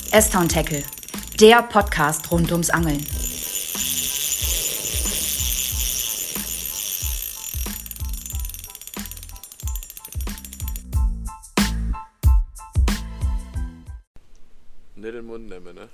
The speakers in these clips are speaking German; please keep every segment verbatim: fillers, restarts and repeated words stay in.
S-Town Tackle, der Podcast rund ums Angeln. Nicht den Mund nehmen, ne?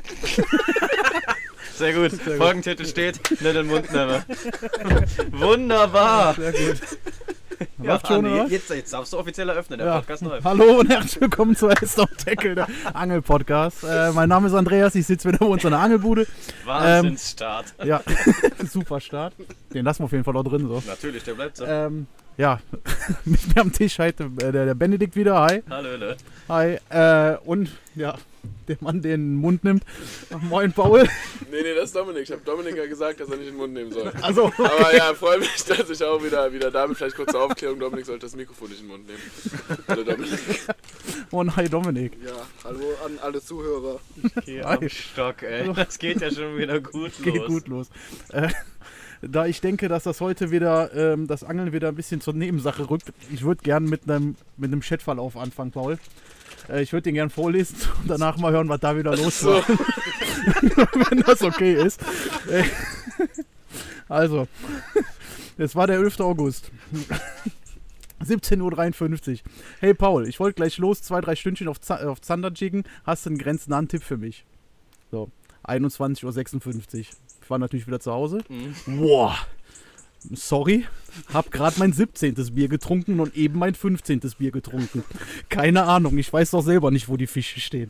Sehr gut. Sehr gut. Folgentitel steht, nicht den Mund nehmen. Wunderbar. Sehr gut. Ja, Läuft schon, Andi, oder? jetzt, jetzt darfst du offiziell eröffnen, der Ja. Podcast läuft. Hallo und herzlich willkommen zu S-Town Tackle, der Angel-Podcast. Äh, mein Name ist Andreas, ich sitze wieder bei uns in der Angelbude. Wahnsinnsstart. Ähm, ja, super Start. Den lassen wir auf jeden Fall auch drin. So. Natürlich, der bleibt so. Ähm, ja, mit mir am Tisch heute äh, der, der Benedikt wieder. Hi. Hallöle. Hi. Äh, und ja, der Mann, der den Mund nimmt. Moin, Paul. Nee, nee, das ist Dominik. Ich habe Dominik ja gesagt, dass er nicht den Mund nehmen soll. Also, Aber ja, freue mich, dass ich auch wieder, wieder da bin. Vielleicht kurze Aufklärung, Dominik sollte das Mikrofon nicht in den Mund nehmen. Hallo Dominik. und hi, Dominik. Ja, hallo an alle Zuhörer. Okay, am Stock, ey. Das geht ja schon wieder gut los. Geht gut los. Äh, da ich denke, dass das heute wieder, ähm, das Angeln wieder ein bisschen zur Nebensache rückt, ich würde gerne mit einem mit einem Chatverlauf anfangen, Paul. Äh, ich würde den gerne vorlesen und danach mal hören, was da wieder los So. war. Wenn das okay ist. Äh, also, es war der elfte August. siebzehn Uhr dreiundfünfzig. Hey Paul, ich wollte gleich los, zwei, drei Stündchen auf, Z- auf Zander jiggen. Hast du einen grenznahen Tipp für mich? So, einundzwanzig Uhr sechsundfünfzig. Ich war natürlich wieder zu Hause. Mhm. Boah, sorry, hab gerade mein siebzehntes Bier getrunken und eben mein fünfzehntes Bier getrunken. Keine Ahnung, ich weiß doch selber nicht, wo die Fische stehen.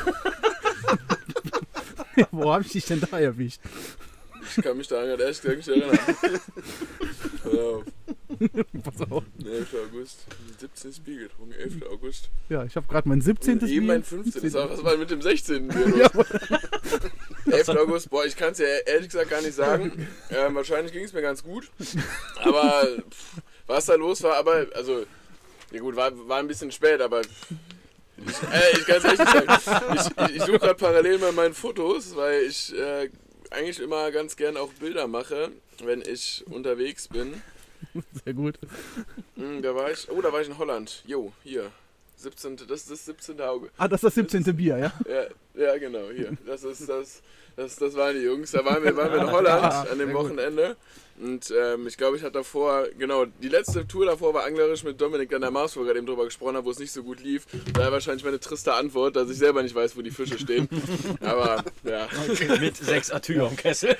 Wo hab ich dich denn da erwischt? Ich kann mich da gerade ehrlich gesagt nicht erinnern. Pass auf. Pass auf. elfter August. siebzehntes Bier getrunken. elfter August. Ja, ich habe gerade mein siebzehntes Eben Bier. mein fünfzehntes Was war denn mit dem sechzehnten Bier Ja, los? elfter August, boah, ich kann es ja ehrlich gesagt gar nicht sagen. Ähm, wahrscheinlich ging es mir ganz gut. Aber pff, was da los war, aber, also, ja gut, war, war ein bisschen spät, aber ich, äh, ich kann es echt nicht sagen. Ich, ich, ich suche gerade parallel mal meine Fotos, weil ich äh, eigentlich immer ganz gern auch Bilder mache, wenn ich unterwegs bin. sehr gut. Hm, da war ich, oh, da war ich in Holland. Jo, hier. siebzehnte Das ist das siebzehnte August. Ah, das ist das siebzehnte Bier, ja? Ja, ja, genau, hier. Das ist das, das, das waren die Jungs. Da waren wir, waren wir in Holland an dem Wochenende. Und ähm, ich glaube, ich hatte davor, genau, die letzte Tour davor war anglerisch mit Dominik an der Mars, wo wir gerade eben drüber gesprochen haben, wo es nicht so gut lief. Daher wahrscheinlich meine triste Antwort, dass ich selber nicht weiß, wo die Fische stehen. Aber, ja. Mit sechs Atü am Kessel.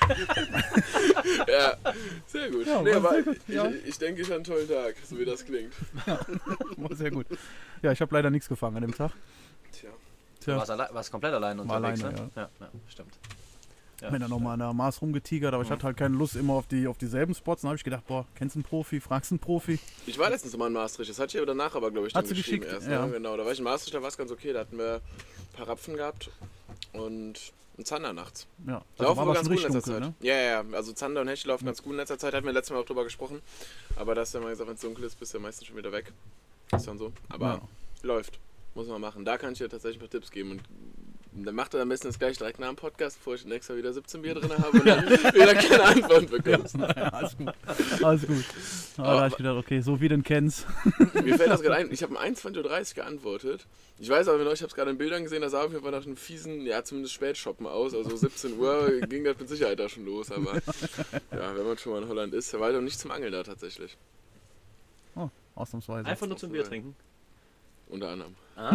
Ja, sehr gut. Ja, Nee, war aber sehr gut, ich, ja. ich denke, ich hatte einen tollen Tag, so wie das klingt. War sehr gut. Ja, ich habe leider nichts gefangen an dem Tag. Tja. Du warst, alle, warst komplett allein War unterwegs, alleine, ne? Ja, ja, stimmt. Ja, Bin dann nochmal an der Mars rumgetigert, aber ich hatte halt keine Lust immer auf, die, auf dieselben Spots. Dann habe ich gedacht, boah, kennst du einen Profi, fragst einen Profi. Ich war letztens mal in Maastricht, das hatte ich aber danach aber, glaube ich, dann Hat sie geschrieben geschickt, erst. ja. Ne? Genau, da war ich in Maastricht, da war es ganz okay, da hatten wir ein paar Rapfen gehabt und einen Zander nachts. Ja, Die laufen war wohl aber ganz schon gut in richtig letzter dunkel, Zeit. ne? Ja, ja, ja, also Zander und Hecht laufen ganz gut in letzter Zeit, hatten wir letztes Mal auch drüber gesprochen. Aber das ist ja mal gesagt, wenn es dunkel ist, bist du ja meistens schon wieder weg. Ist dann so. Aber Ja. läuft. Muss man machen. Da kann ich dir tatsächlich ein paar Tipps geben. Und dann macht er am besten das gleich direkt nach dem Podcast, bevor ich nächstes Mal wieder siebzehn Bier drin habe und dann wieder keine Antwort bekommst. Ja, alles gut. Alles gut. Aber da habe ich gedacht, okay, so wie du den kennst. Mir fällt das gerade ein, ich habe um einundzwanzig Uhr dreißig geantwortet. Ich weiß aber noch, ich habe es gerade in Bildern gesehen, da sah auf jeden Fall nach einem fiesen, ja zumindest Spätshoppen aus. Also siebzehn Uhr ging das mit Sicherheit da schon los. Aber ja, wenn man schon mal in Holland ist, da war ich doch nicht zum Angeln da tatsächlich. Oh, ausnahmsweise. Einfach nur zum Bier trinken. Unter anderem.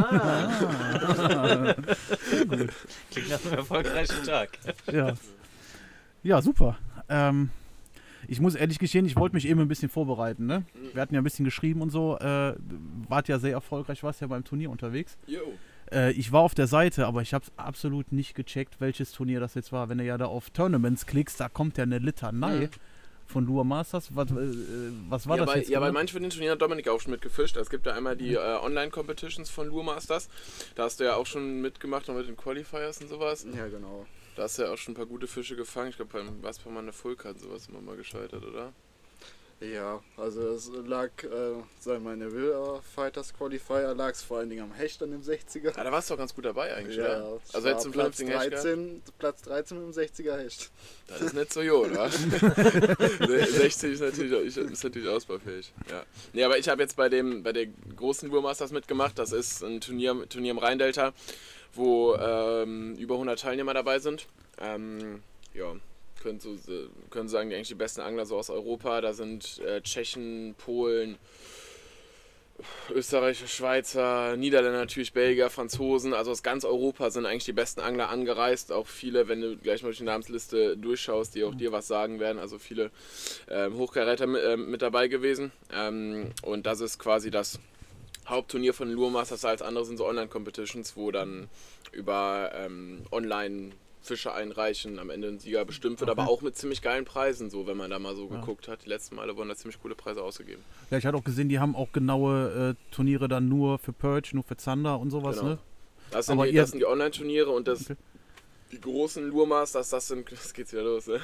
Ah. Klingt nach einem erfolgreichen Tag. Ja, ja super. Ähm, ich muss ehrlich gestehen, ich wollte mich eben ein bisschen vorbereiten. Ne? Wir hatten ja ein bisschen geschrieben und so. Äh, wart ja sehr erfolgreich, warst ja beim Turnier unterwegs. Jo. Äh, ich war auf der Seite, aber ich habe absolut nicht gecheckt, welches Turnier das jetzt war. Wenn du ja da auf Tournaments klickst, da kommt ja eine Litanei Mhm. von Lure Masters. Was, äh, was war ja, das bei, jetzt? ja, bei genau? manchen von den Turnieren hat Dominik auch schon mitgefischt. Es gibt ja einmal die äh, Online-Competitions von Lure Masters. Da hast du ja auch schon mitgemacht und mit den Qualifiers und sowas. Ja, genau. Da hast du ja auch schon ein paar gute Fische gefangen. Ich glaube, beim was bei meiner Fulk hat sowas immer mal gescheitert, oder? Ja, also es lag, äh, sagen meine Will Fighters Qualifier, lag es vor allen Dingen am Hecht an dem sechziger. Ja, da warst du doch ganz gut dabei eigentlich, Ja, oder? es Also war jetzt zum Platz vernünftigen Hecht gehabt? dreizehn, Platz dreizehn mit dem sechziger Hecht. Das ist nicht so gut, oder? sechzig ist natürlich, ist natürlich ausbaufähig. Ja. Nee, aber ich habe jetzt bei dem bei der großen Lure Masters mitgemacht. Das ist ein Turnier, Turnier im Rheindelta, wo ähm, über hundert Teilnehmer dabei sind. Ähm, ja, können so, können sagen, die eigentlich die besten Angler so aus Europa. Da sind äh, Tschechen, Polen, Österreicher, Schweizer, Niederländer natürlich, Belgier, Franzosen, also aus ganz Europa sind eigentlich die besten Angler angereist. Auch viele, wenn du gleich mal durch die Namensliste durchschaust, die auch dir was sagen werden. Also viele ähm, Hochkaräter mit, äh, mit dabei gewesen. Ähm, und das ist quasi das Hauptturnier von Lure Masters. Als andere sind so Online-Competitions, wo dann über ähm, Online Fische einreichen, am Ende ein Sieger bestimmt wird, okay. aber auch mit ziemlich geilen Preisen, so wenn man da mal so ja. geguckt hat. Die letzten Male wurden da ziemlich coole Preise ausgegeben. Ja, ich hatte auch gesehen, die haben auch genaue äh, Turniere dann nur für Perch, nur für Zander und sowas, genau. ne? Das sind, die, das sind die Online-Turniere und das okay. die großen Lure Masters, das sind, das geht's wieder los, ne?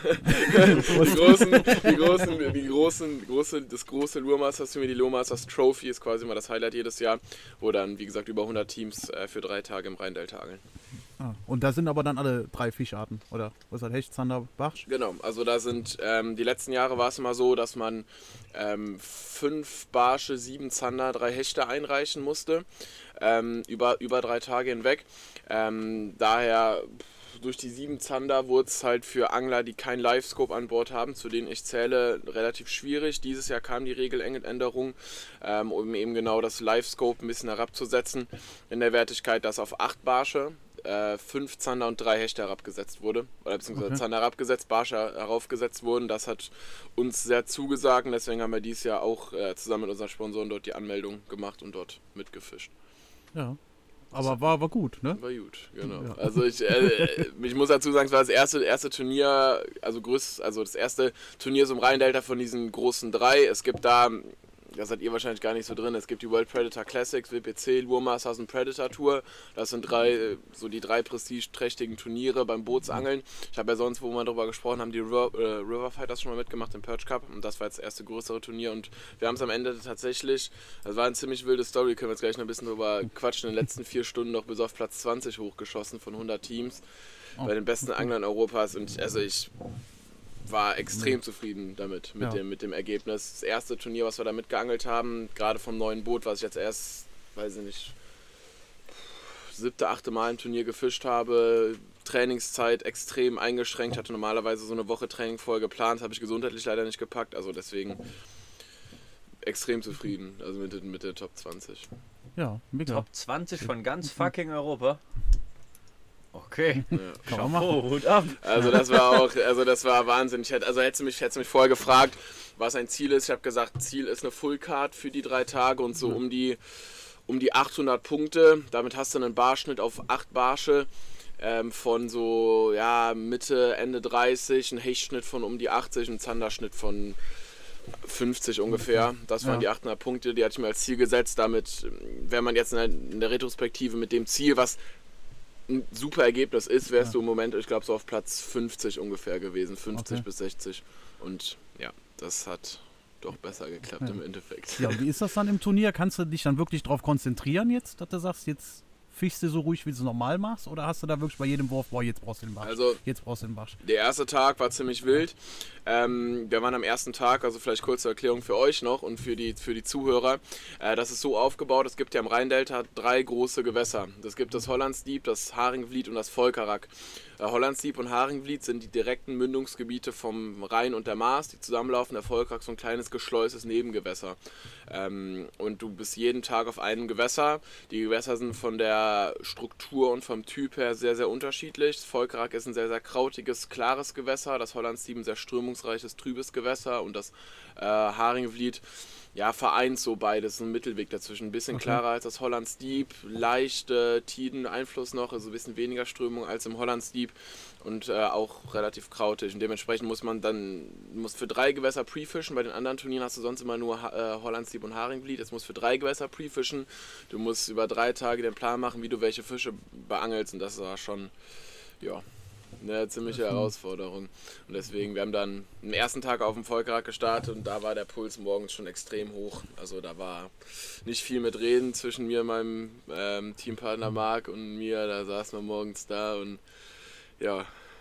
die großen, die großen, die großen, große, das große Lure Masters Turnier, die Lure Masters Trophy ist quasi mal das Highlight jedes Jahr, wo dann, wie gesagt, über hundert Teams äh, für drei Tage im Rhein-Delta angeln. Ah, und da sind aber dann alle drei Fischarten, oder? Was ist das? Hecht, Zander, Barsch? Genau, also da sind, ähm, die letzten Jahre war es immer so, dass man ähm, fünf Barsche, sieben Zander, drei Hechte einreichen musste, ähm, über, über drei Tage hinweg. Ähm, daher, durch die sieben Zander wurde es halt für Angler, die kein Live-Scope an Bord haben, zu denen ich zähle, relativ schwierig. Dieses Jahr kam die Regeländerung, ähm, um eben genau das Live-Scope ein bisschen herabzusetzen in der Wertigkeit, dass auf acht Barsche fünf Zander und drei Hechte herabgesetzt wurde, oder beziehungsweise okay. Zander herabgesetzt, Barsche heraufgesetzt wurden. Das hat uns sehr zugesagt und deswegen haben wir dieses Jahr auch äh, zusammen mit unseren Sponsoren dort die Anmeldung gemacht und dort mitgefischt. Ja, aber war, war gut, ne? War gut, genau. Ja. Ja. Also ich, äh, ich muss dazu sagen, es war das erste, erste Turnier, also größt, also das erste Turnier so im Rhein-Delta von diesen großen drei. Es gibt da, das seid ihr wahrscheinlich gar nicht so drin, es gibt die World Predator Classics, W P C, Lure Masters und Predator Tour. Das sind drei, so die drei prestigeträchtigen Turniere beim Bootsangeln. Ich habe ja sonst, wo wir darüber gesprochen haben, die River, äh, River Fighters schon mal mitgemacht im Perch Cup und das war jetzt das erste größere Turnier und wir haben es am Ende tatsächlich, das war eine ziemlich wilde Story, können wir jetzt gleich noch ein bisschen drüber quatschen, in den letzten vier Stunden noch bis auf Platz zwanzig hochgeschossen von hundert Teams oh. bei den besten Anglern Europas und also ich war extrem zufrieden damit, mit, ja. dem, mit dem Ergebnis. Das erste Turnier, was wir da mitgeangelt haben, gerade vom neuen Boot, was ich jetzt erst, weiß ich nicht, siebte, achte Mal im Turnier gefischt habe, Trainingszeit extrem eingeschränkt, hatte normalerweise so eine Woche Training vorher geplant, habe ich gesundheitlich leider nicht gepackt, also deswegen extrem zufrieden, also mit, mit der Top zwanzig. Ja, mega. Top zwanzig von ganz fucking Europa? Okay, ja. Chapeau, Hut ab. Also das war auch, also das war Wahnsinn. Ich hätte, also hättest du mich, hättest du mich vorher gefragt, was ein Ziel ist. Ich habe gesagt, Ziel ist eine Fullcard für die drei Tage und so um die, um die achthundert Punkte. Damit hast du einen Barschnitt auf acht Barsche ähm, von so ja Mitte, Ende dreißig, einen Hechtschnitt von um die achtzig, einen Zanderschnitt von fünfzig ungefähr. Das waren ja. die achthundert Punkte, die hatte ich mir als Ziel gesetzt. Damit, wenn man jetzt in der, in der Retrospektive mit dem Ziel, was ein super Ergebnis ist, wärst ja. du im Moment, ich glaube, so auf Platz fünfzig ungefähr gewesen, fünfzig okay. bis sechzig. Und ja, das hat doch besser geklappt ja. im Endeffekt. Ja, und wie ist das dann im Turnier? Kannst du dich dann wirklich darauf konzentrieren jetzt, dass du sagst, jetzt fischst du so ruhig, wie du es normal machst? Oder hast du da wirklich bei jedem Wurf, boah, jetzt brauchst du den Barsch, also, jetzt brauchst du den Barsch? Der erste Tag war ziemlich wild. Ähm, wir waren am ersten Tag, also vielleicht kurze Erklärung für euch noch und für die, für die Zuhörer. Äh, das ist so aufgebaut, es gibt ja im Rhein-Delta drei große Gewässer. Es gibt das Hollandsdieb, das Haringvliet und das Volkerak. Äh, Hollandsdieb und Haringvliet sind die direkten Mündungsgebiete vom Rhein und der Maas, die zusammenlaufen. Der Volkerak ist so ein kleines geschleuses Nebengewässer. Ähm, und du bist jeden Tag auf einem Gewässer. Die Gewässer sind von der Struktur und vom Typ her sehr, sehr unterschiedlich. Das Volkerak ist ein sehr, sehr krautiges, klares Gewässer. Das Hollandsdieb ein sehr strömungsreiches, trübes Gewässer. Und das äh, Haringvliet, ja, vereint so beides, ein Mittelweg dazwischen. Ein bisschen okay. klarer als das Hollandsdieb, leichte Tideneinfluss noch, also ein bisschen weniger Strömung als im Hollandsdieb und äh, auch relativ krautig. Und dementsprechend muss man dann muss für drei Gewässer pre-fischen. Bei den anderen Turnieren hast du sonst immer nur äh, Hollandsdieb und Haringvliet. Jetzt musst du für drei Gewässer pre-fischen. Du musst über drei Tage den Plan machen, wie du welche Fische beangelst. Und das war schon, ja, eine ziemliche Herausforderung. Und deswegen, wir haben dann am ersten Tag auf dem Volkerak gestartet und da war der Puls morgens schon extrem hoch. Also da war nicht viel mit Reden zwischen mir und meinem ähm, Teampartner Marc und mir. Da saßen wir morgens da und ja,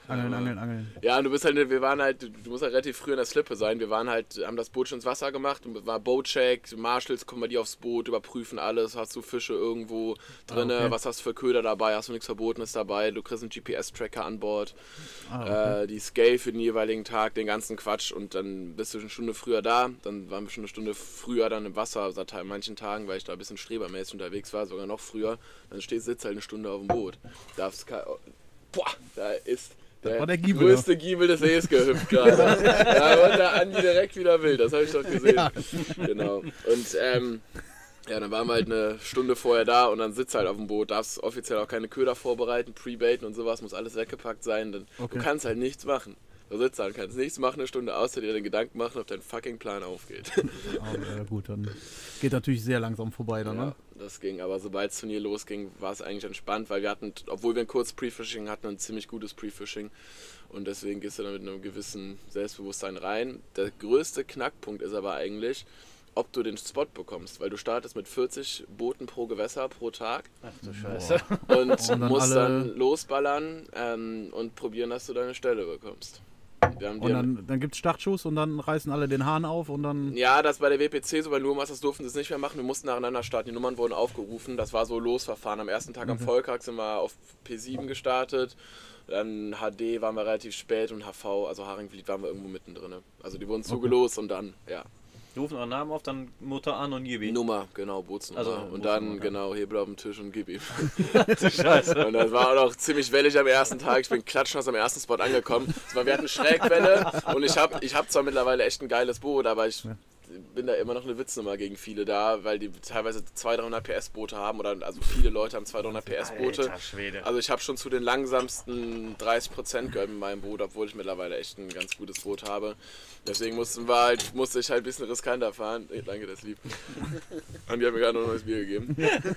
Angeln, Ja. angeln, angeln. Ja, und du bist halt, wir waren halt, du musst halt relativ früh in der Slippe sein. Wir waren halt, haben das Boot schon ins Wasser gemacht und war Boatcheck, Marshals kommen bei dir aufs Boot, überprüfen alles, hast du Fische irgendwo drin, Ah, okay. was hast du für Köder dabei, hast du nichts Verbotenes dabei, du kriegst einen G P S-Tracker an Bord, Ah, okay. äh, die Scale für den jeweiligen Tag, den ganzen Quatsch und dann bist du eine Stunde früher da, dann waren wir schon eine Stunde früher dann im Wasser, seit an manchen Tagen, weil ich da ein bisschen strebermäßig unterwegs war, sogar noch früher, dann stehst sitzt halt eine Stunde auf dem Boot. Darfst ke- Boah, da ist der, war der Giebel, größte Giebel des Sees gehüpft gerade. Da war der Andi direkt wieder wild, das habe ich doch gesehen. Ja. Genau. Und ähm, ja, dann waren wir halt eine Stunde vorher da und dann sitzt halt auf dem Boot, darfst offiziell auch keine Köder vorbereiten, pre-baiten und sowas, muss alles weggepackt sein. Dann, Okay. Du kannst halt nichts machen. Du sitzt da und kannst nichts machen, eine Stunde außer dir den Gedanken machen, ob dein fucking Plan aufgeht. Aber, äh, gut, dann geht natürlich sehr langsam vorbei dann, Ja, ne? das ging, aber sobald das Turnier losging, war es eigentlich entspannt, weil wir hatten, obwohl wir ein kurzes Pre-Fishing hatten, ein ziemlich gutes Pre-Fishing und deswegen gehst du da mit einem gewissen Selbstbewusstsein rein. Der größte Knackpunkt ist aber eigentlich, ob du den Spot bekommst, weil du startest mit vierzig Booten pro Gewässer pro Tag Ach du Scheiße. und, Und dann musst alle- dann losballern ähm, und probieren, dass du deine Stelle bekommst. Wir haben Und dir- dann, dann gibt es Startschuss und dann reißen alle den Hahn auf und dann. Ja, das bei der W P C so, bei Nurmasters durften sie es nicht mehr machen. Wir mussten nacheinander starten. Die Nummern wurden aufgerufen. Das war so Losverfahren. Am ersten Tag am Volkag sind wir auf P sieben gestartet. Dann H D waren wir relativ spät und H V, also Haringvliet, waren wir irgendwo mittendrin. Also die wurden zugelost und dann, ja, Die rufen euren Namen auf, dann Mutter an und gib ihn. Nummer, genau, Bootsnummer. Also, und Bootsnummer, dann, ja. genau, Hebel auf den Tisch und gib ihm. Scheiße. Und das war auch noch ziemlich wellig am ersten Tag. Ich bin klatschnass am ersten Spot angekommen. Das war, wir hatten Schrägwelle und ich habe ich hab zwar mittlerweile echt ein geiles Boot, aber ich bin da immer noch eine Witznummer gegen viele da, weil die teilweise zweihundert, dreihundert P S Boote haben oder also viele Leute haben zweihundert, dreihundert P S Boote. Alter Schwede. Also ich habe schon zu den langsamsten dreißig Prozent gehört mit meinem Boot, obwohl ich mittlerweile echt ein ganz gutes Boot habe. Deswegen mussten wir halt, musste ich halt ein bisschen riskanter fahren. Hey, danke, das lieb. Und die haben mir gerade noch ein neues Bier gegeben.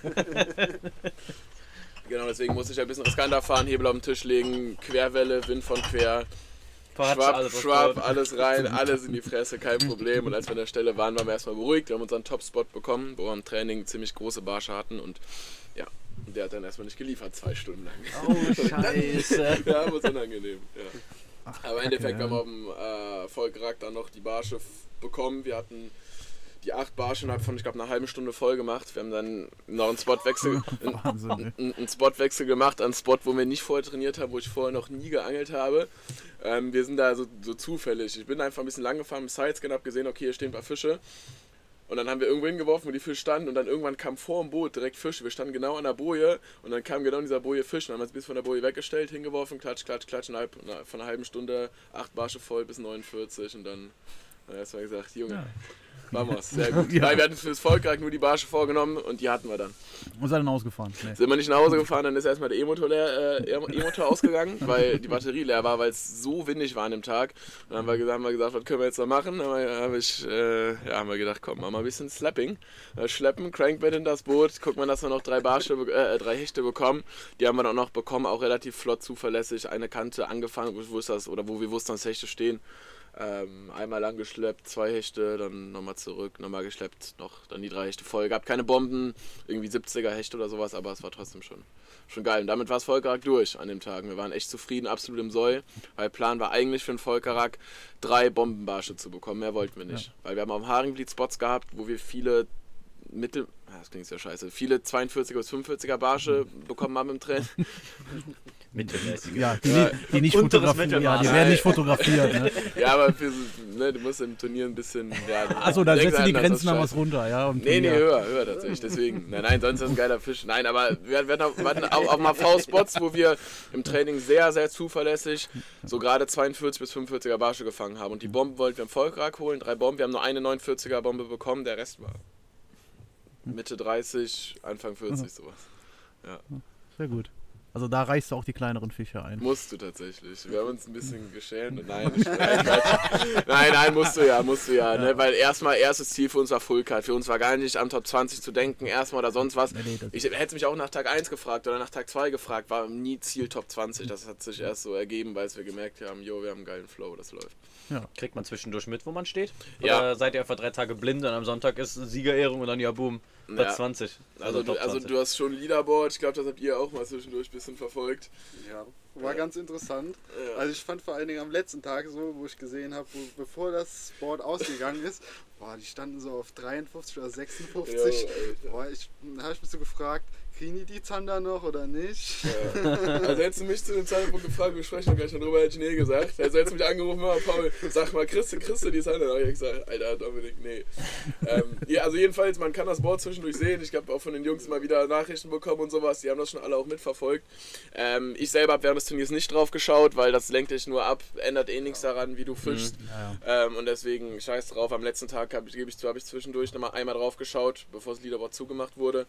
Genau, deswegen musste ich halt ein bisschen riskanter fahren, Hebel auf den Tisch legen, Querwelle, Wind von quer. Quatsch, Schwapp, alles was schwapp, läuft. alles rein, alles in die Fresse, kein Problem. Und als wir an der Stelle waren, waren wir erstmal beruhigt. Wir haben unseren Top-Spot bekommen, wo wir im Training ziemlich große Barsche hatten. Und ja, der hat dann erstmal nicht geliefert, zwei Stunden lang. Oh, Scheiße. Ja, war unangenehm. Ja. Ach, Aber im Kacke, Endeffekt ja. haben wir auf dem äh, Volkrak dann noch die Barsche f- bekommen. Wir hatten die acht Barsche innerhalb von, ich glaube, einer halben Stunde voll gemacht. Wir haben dann noch einen Spotwechsel, Wahnsinn, ey. einen, einen Spotwechsel gemacht, einen Spot, wo wir nicht vorher trainiert haben, wo ich vorher noch nie geangelt habe. Ähm, wir sind da so, so zufällig. Ich bin einfach ein bisschen lang gefahren, im Sidescan, habe gesehen, okay, hier stehen ein paar Fische. Und dann haben wir irgendwo hingeworfen, wo die Fische standen und dann irgendwann kam vor dem Boot direkt Fische. Wir standen genau an der Boje und dann kam genau in dieser Boje Fisch. Und dann haben wir uns bis von der Boje weggestellt, hingeworfen, klatsch, klatsch, klatsch. Innerhalb von einer halben Stunde acht Barsche voll bis neunundvierzig und dann haben wir erstmal gesagt, Junge, Ja. vamos, sehr gut. Ja. Nein, wir hatten fürs Volkrak nur die Barsche vorgenommen und die hatten wir dann. Und seid dann ausgefahren. Nee. Sind wir nicht nach Hause gefahren, dann ist erstmal der E-Motor leer, äh, E-Motor ausgegangen, weil die Batterie leer war, weil es so windig war an dem Tag. Und dann haben wir gesagt, haben wir gesagt was können wir jetzt noch machen? Dann haben wir, hab ich, äh, ja, haben wir gedacht, komm, machen wir ein bisschen Slapping. Äh, schleppen, Crankbait in das Boot, gucken wir, dass wir noch drei Barsche, äh, drei Hechte bekommen. Die haben wir dann auch noch bekommen, auch relativ flott, zuverlässig. Eine Kante angefangen, wo, ich wusste, dass, oder wo wir wussten, dass Hechte stehen. Ähm, einmal lang geschleppt, zwei Hechte, dann nochmal zurück, nochmal geschleppt, noch dann die drei Hechte voll. Gab keine Bomben, irgendwie siebziger Hechte oder sowas, aber es war trotzdem schon, schon geil. Und damit war es Volkerak durch an dem Tag. Wir waren echt zufrieden, absolut im Soll, weil Plan war eigentlich für den Volkerak drei Bombenbarsche zu bekommen, mehr wollten wir nicht. Ja. Weil wir haben auf dem Haringvliet Spots gehabt, wo wir viele Mittel, das klingt ja scheiße, viele zweiundvierziger bis fünfundvierziger Barsche bekommen haben im Training. Mittelmäßig. Ja, die, Ja. die nicht Unteres fotografiert. Ja, Mittelmaß. die werden nicht fotografiert. Ne? Ja, aber für, so- ne, du musst im Turnier ein bisschen. Ja, Achso, da denkst setzen die anders, Grenzen das noch ist was runter. Ja, und Nee, nee, ja. höher, höher tatsächlich. Deswegen. Nein, nein, sonst ist das ein geiler Fisch. Nein, aber wir, wir, hatten, wir hatten auch, auch mal V-Spots, wo wir im Training sehr, sehr zuverlässig so gerade zweiundvierzig bis fünfundvierziger Barsche gefangen haben. Und die Bomben wollten wir im Volkrak holen, drei Bomben. Wir haben nur eine neunundvierziger Bombe bekommen, der Rest war Mitte dreißig, Anfang vierzig, sowas. Ja. Sehr gut. Also da reichst du auch die kleineren Fische ein. Musst du tatsächlich. Wir haben uns ein bisschen geschämt. Nein, ich, nein, Quatsch. nein, nein, musst du ja, musst du ja. Ne? Weil erstmal, erstes Ziel für uns war Fullcard. Für uns war gar nicht am Top zwanzig zu denken, erstmal oder sonst was. Nee, nee, das- Ich hätte mich auch nach Tag eins gefragt oder nach Tag zwei gefragt, war nie Ziel Top zwanzig. Das hat sich erst so ergeben, weil wir gemerkt haben, jo, wir haben einen geilen Flow, das läuft. Kriegt man zwischendurch mit, wo man steht? Ja. Oder seid ihr einfach drei Tage blind und am Sonntag ist Siegerehrung und dann ja boom, Platz Ja. zwanzig. Also, du, Top also zwanzig. du hast schon ein Leaderboard, ich glaube, das habt ihr auch mal zwischendurch ein bisschen verfolgt. Ja, war ganz interessant. Ja. Also ich fand vor allen Dingen am letzten Tag so, wo ich gesehen habe, bevor das Board ausgegangen ist, boah, die standen so auf dreiundfünfzig oder sechsundfünfzig. Ja, boah, ich, da habe ich mich so gefragt, kriegen die die Zander noch oder nicht? Ja. Also hättest du mich zu dem Zeitpunkt gefragt, wir sprechen gleich darüber, hätte ich nee gesagt. Also hättest du mich angerufen, mal, Paul, sag mal, kriegst du, kriegst du die Zander noch? Ich hab gesagt, Alter, Dominik, nee. ähm, ja, also jedenfalls, man kann das Board zwischendurch sehen. Ich habe auch von den Jungs immer wieder Nachrichten bekommen und sowas. Die haben das schon alle auch mitverfolgt. Ähm, ich selber habe während des Turniers nicht drauf geschaut, weil das lenkt dich nur ab, ändert eh nichts daran, wie du fischst. Mhm. Ja, ja. Ähm, und deswegen scheiß drauf. Am letzten Tag habe ich, gebe ich zu, habe ich zwischendurch nochmal einmal drauf geschaut, bevor das Leaderboard zugemacht wurde.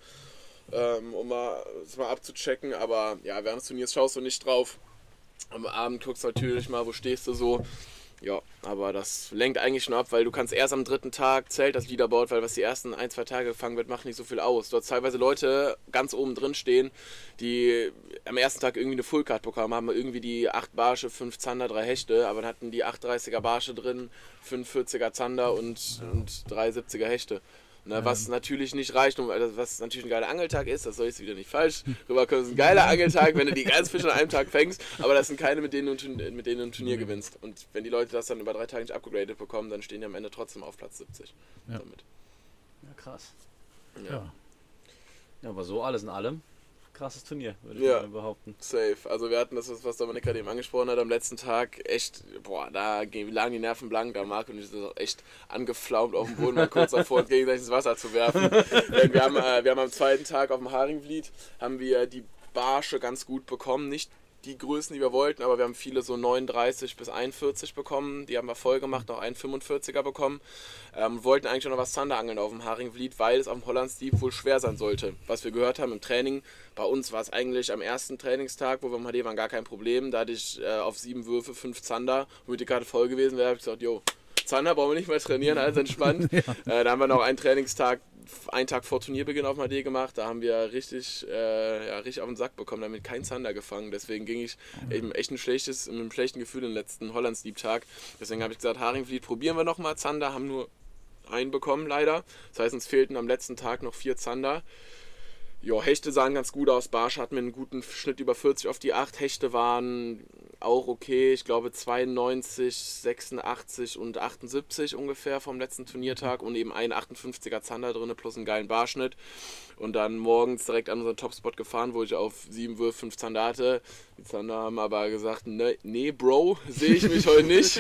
Ähm, um mal, das mal abzuchecken, aber ja, während des Turniers schaust du nicht drauf. Am Abend guckst du natürlich mal, wo stehst du so. Ja, aber das lenkt eigentlich schon ab, weil du kannst erst am dritten Tag zählt das Leaderboard, weil was die ersten ein, zwei Tage gefangen wird, macht nicht so viel aus. Du hast teilweise Leute ganz oben drin stehen, die am ersten Tag irgendwie eine Fullcard bekommen haben, irgendwie die acht Barsche, fünf Zander, drei Hechte, aber dann hatten die achtunddreißiger Barsche drin, fünfundvierziger Zander und, und drei siebziger Hechte. Na, was natürlich nicht reicht, um, also was natürlich ein geiler Angeltag ist, das soll jetzt wieder nicht falsch rüberkommen. Das ist ein geiler Angeltag, wenn du die ganzen Fische an einem Tag fängst, aber das sind keine, mit denen du, mit denen du ein Turnier gewinnst. Und wenn die Leute das dann über drei Tage nicht upgradet bekommen, dann stehen die am Ende trotzdem auf Platz siebzig. Ja. Damit. Ja, krass. Ja. Ja. Ja, aber so alles in allem, krasses Turnier, würde ich Ja. mal behaupten. Safe. Also wir hatten das, was Dominik gerade eben angesprochen hat, am letzten Tag echt, boah, da lagen die Nerven blank, da Marc und ich sind auch echt angeflaumt auf dem Boden, mal kurz davor, uns gegenseitig ins Wasser zu werfen. Denn wir haben, äh, wir haben am zweiten Tag auf dem Haringvliet, haben wir die Barsche ganz gut bekommen, nicht die Größen, die wir wollten, aber wir haben viele so neununddreißig bis einundvierzig bekommen, die haben wir voll gemacht, noch einen fünfundvierziger bekommen. Ähm, wollten eigentlich noch was Zander angeln auf dem Haringvliet, weil es auf dem Hollands Deep wohl schwer sein sollte. Was wir gehört haben im Training, bei uns war es eigentlich am ersten Trainingstag, wo wir am H D waren, gar kein Problem. Da hatte ich äh, auf sieben Würfe fünf Zander, womit die Karte voll gewesen wäre, habe ich gesagt, jo, Zander brauchen wir nicht mehr trainieren, alles entspannt. ja. äh, da haben wir noch einen Trainingstag, einen Tag vor Turnierbeginn auf dem H D gemacht, da haben wir richtig, äh, ja, richtig auf den Sack bekommen, damit kein Zander gefangen. Deswegen ging ich eben echt ein schlechtes, mit einem schlechten Gefühl den letzten Hollands Deep Tag. Deswegen habe ich gesagt, Haringvliet probieren wir nochmal. Zander haben nur einen bekommen leider. Das heißt, uns fehlten am letzten Tag noch vier Zander. Jo, Hechte sahen ganz gut aus. Barsch hatten wir einen guten Schnitt über vierzig auf die acht. Hechte waren auch okay. Ich glaube zweiundneunzig, sechsundachtzig und achtundsiebzig ungefähr vom letzten Turniertag. Und eben ein achtundfünfziger Zander drin plus einen geilen Barschnitt. Und dann morgens direkt an unseren Topspot gefahren, wo ich auf sieben Würfe fünf Zander hatte. Die Zander haben aber gesagt, ne, nee Bro, sehe ich mich heute nicht.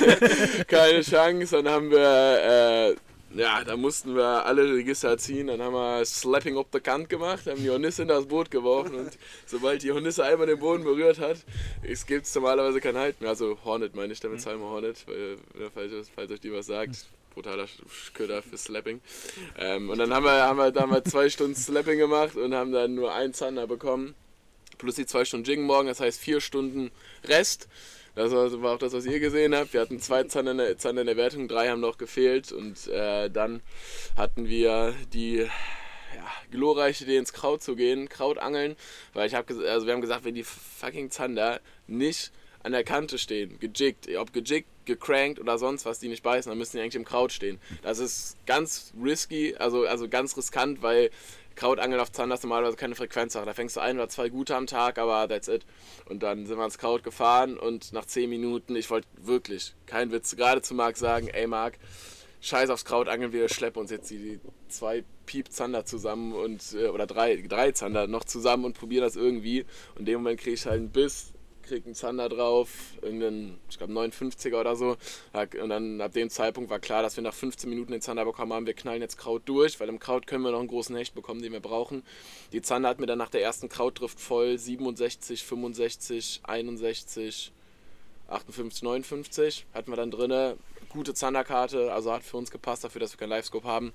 Keine Chance. Dann haben wir... Äh, Ja, da mussten wir alle Register ziehen, dann haben wir Slapping up the Kant gemacht, haben die Hornisse in das Boot geworfen und sobald die Hornisse einmal den Boden berührt hat, es gibt normalerweise kein Halt mehr. Also Hornet meine ich damit, Salmo Hornet, weil, falls, falls euch die was sagt. Brutaler Köder für Slapping. Ähm, und dann haben wir, haben, wir, haben wir zwei Stunden Slapping gemacht und haben dann nur einen Zander bekommen, plus die zwei Stunden Jiggen morgen, das heißt vier Stunden Rest. Das war auch das, was ihr gesehen habt. Wir hatten zwei Zander in der, Zander in der Wertung, drei haben noch gefehlt. Und äh, dann hatten wir die ja, glorreiche Idee, ins Kraut zu gehen, Krautangeln. Weil ich habe also wir haben gesagt, wenn die fucking Zander nicht an der Kante stehen, gejiggt, ob gejiggt, gecrankt oder sonst was, die nicht beißen, dann müssen die eigentlich im Kraut stehen. Das ist ganz risky, also, also ganz riskant, weil Krautangeln auf Zander ist normalerweise keine Frequenzsache. Da fängst du ein oder zwei gute am Tag, aber that's it. Und dann sind wir ins Kraut gefahren und nach zehn Minuten, ich wollte wirklich, kein Witz, gerade zu Marc sagen, ey Marc, scheiß aufs Krautangeln, wir schleppen uns jetzt die, die zwei Piep-Zander zusammen und, oder drei, drei Zander noch zusammen und probieren das irgendwie. Und in dem Moment kriege ich halt einen Biss, krieg einen Zander drauf, irgendeinen, ich glaube neunundfünfziger oder so. Und dann ab dem Zeitpunkt war klar, dass wir nach fünfzehn Minuten den Zander bekommen haben. Wir knallen jetzt Kraut durch, weil im Kraut können wir noch einen großen Hecht bekommen, den wir brauchen. Die Zander hat mir dann nach der ersten Krautdrift voll siebenundsechzig, fünfundsechzig, einundsechzig, achtundfünfzig, neunundfünfzig hatten wir dann drinne. Gute Zanderkarte, also hat für uns gepasst, dafür, dass wir keinen Livescope haben.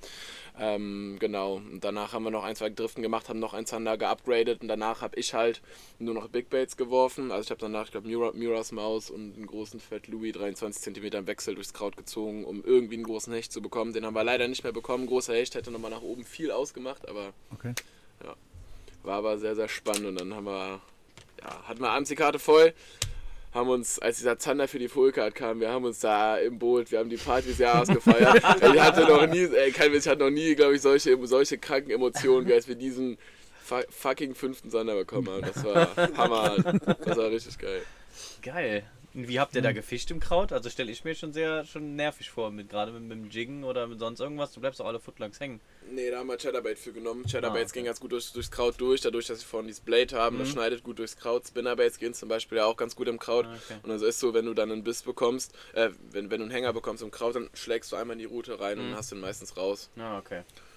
Ähm, genau, und danach haben wir noch ein, zwei Driften gemacht, haben noch einen Zander geupgradet und danach habe ich halt nur noch Big Baits geworfen. Also ich habe danach, ich glaube, Mura, Muras Maus und einen großen Fett Louis dreiundzwanzig Zentimeter im Wechsel durchs Kraut gezogen, um irgendwie einen großen Hecht zu bekommen. Den haben wir leider nicht mehr bekommen. Großer Hecht hätte nochmal nach oben viel ausgemacht, aber okay. Ja, war aber sehr, sehr spannend. Und dann haben wir, ja, hatten wir abends die Karte voll. Haben uns, als dieser Zander für die Fullcard kam, wir haben uns da im Boot, wir haben die Party des Jahres gefeiert. Ich hatte noch nie, ey, kein Witz, ich hatte noch nie, glaube ich, solche, solche kranken Emotionen, als wir diesen fu- fucking fünften Sander bekommen haben. Das war Hammer. Das war richtig geil. Geil. Und wie habt ihr da gefischt im Kraut? Also stelle ich mir schon sehr schon nervig vor, mit gerade mit, mit dem Jiggen oder mit sonst irgendwas. Du bleibst auch alle footlangs hängen. Nee, da haben wir Chatterbait für genommen. Chatterbaits Ah, okay. gehen ganz gut durch, durchs Kraut durch, dadurch, dass sie vorne dieses Blade haben, Mhm. das schneidet gut durchs Kraut. Spinnerbaits gehen zum Beispiel ja auch ganz gut im Kraut. Ah, okay. Und das ist so, wenn du dann einen Biss bekommst, äh, wenn, wenn du einen Hänger bekommst im Kraut, dann schlägst du einmal in die Route rein und Mhm. dann hast du ihn meistens raus. Ah, okay.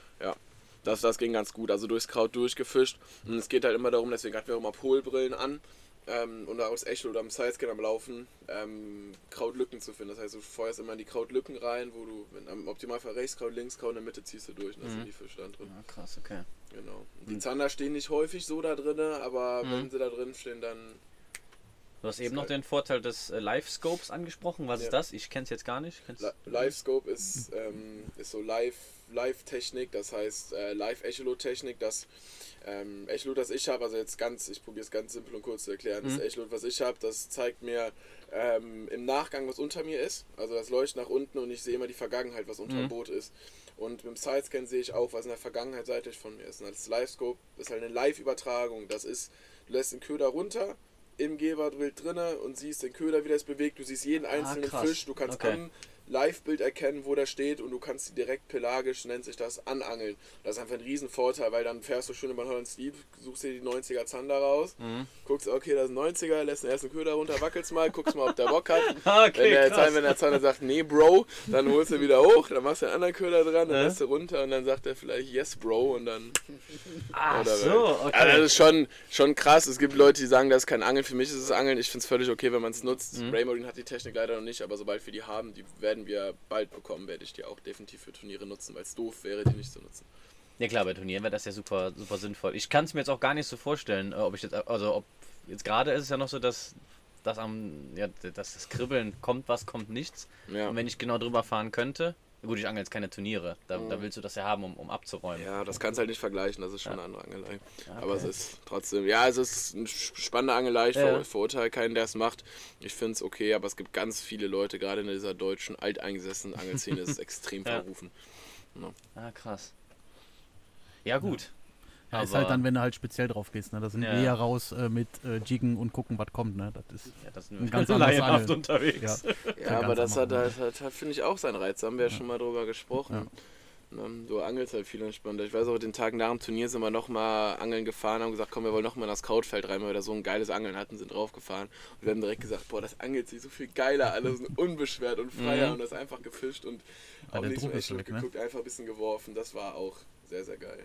Das, das ging ganz gut, also durchs Kraut durchgefischt. Und es geht halt immer darum, deswegen hatten wir auch immer Polbrillen an. Ähm, und aus Echolot oder am Sidescan am Laufen ähm, Krautlücken zu finden. Das heißt, du feuerst immer in die Krautlücken rein, wo du wenn, am Optimalfall rechts Kraut, links Kraut, in der Mitte ziehst du durch und da Mhm. sind die Fische dann drin. Ah, krass, okay. Genau. Die Mhm. Zander stehen nicht häufig so da drin, aber Mhm. wenn sie da drin stehen, dann. Du hast Das eben noch ist den Vorteil des äh, Live-Scopes angesprochen. Was Ja. ist das? Ich kenn's jetzt gar nicht. Kennst- Li- Live-Scope ist, ähm, ist so Live, Live-Technik, das heißt äh, Live-Echolot-Technik, das ähm, Echolot, das ich habe, also jetzt ganz, ich probiere es ganz simpel und kurz zu erklären, Mhm. das Echolot, was ich habe, das zeigt mir ähm, im Nachgang, was unter mir ist, also das leuchtet nach unten und ich sehe immer die Vergangenheit, was unter Mhm. dem Boot ist. Und mit dem Sidescan sehe ich auch, was in der Vergangenheit seitlich von mir ist. Und das Live-Scope ist halt eine Live-Übertragung, das ist, du lässt den Köder runter, im Geberbild drinne und siehst den Köder, wie der es bewegt. Du siehst jeden einzelnen krass. Fisch. Du kannst Okay. am Live-Bild erkennen, wo der steht und du kannst die direkt pelagisch, nennt sich das, anangeln. Das ist einfach ein riesen Vorteil, weil dann fährst du schön über den Holland Sleep, suchst dir die neunziger Zander raus, Mhm. guckst, okay, das ist ein neunziger, lässt den ersten Köder runter, wackelst mal, guckst mal, ob der Bock hat. Ah, okay, wenn, der krass. Zander, wenn der Zander sagt, nee, Bro, dann holst du wieder hoch, dann machst du einen anderen Köder dran, dann Äh? lässt du runter und dann sagt er vielleicht, yes, Bro, und dann... Ach Oder so, was. okay. Also das ist schon, schon krass. Es gibt Leute, die sagen, das ist kein Angeln. Für mich ist es Angeln. Ich finde es völlig okay, wenn man es nutzt. Mhm. Raymarine hat die Technik leider noch nicht, aber sobald wir die haben, die werden wir bald bekommen, werde ich die auch definitiv für Turniere nutzen, weil es doof wäre, die nicht zu nutzen. Ja klar, bei Turnieren wäre das ja super, super sinnvoll. Ich kann es mir jetzt auch gar nicht so vorstellen, äh, ob ich jetzt, also ob jetzt gerade ist es ja noch so, dass, dass am, ja, dass das Kribbeln kommt, was kommt nichts. Ja. Und wenn ich genau drüber fahren könnte, gut, ich angel jetzt keine Turniere, da, da willst du das ja haben, um, um abzuräumen. Ja, das kannst du halt nicht vergleichen, das ist schon Ja. eine andere Angelei. Ja, Aber es okay. ist trotzdem, ja, es ist eine spannende Angelei, ich Ja. ver verurteile keinen, der es macht. Ich finde es okay, aber es gibt ganz viele Leute, gerade in dieser deutschen, alteingesessenen Angelszene, ist es extrem Ja. verrufen. Ah, krass. Ja, gut. Ja, ist Aber- halt dann, wenn du halt speziell drauf gehst, ne? Da sind Ja. wir ja raus äh, mit äh, Jiggen und gucken, was kommt, ne? Das ist Ja, das ein sind ganz wir anderes laienhaft Angeln. unterwegs. Ja. Ja, Ja, aber ganz das hat, normal. halt, hat, hat finde ich, auch seinen Reiz. Da haben wir ja, schon mal drüber gesprochen. Ne, Du angelst halt viel entspannter. Ich weiß auch, den Tag nach dem Turnier sind wir nochmal angeln gefahren, haben gesagt, komm, wir wollen nochmal in das Krautfeld rein, weil wir da so ein geiles Angeln hatten, sind draufgefahren. Und wir haben direkt gesagt, boah, das angelt sich so viel geiler, alles unbeschwert und freier Mhm. und das einfach gefischt und Ja, auch der nicht so Druck ist echt weg, ne? geguckt, einfach ein bisschen geworfen. Das war auch sehr, sehr geil.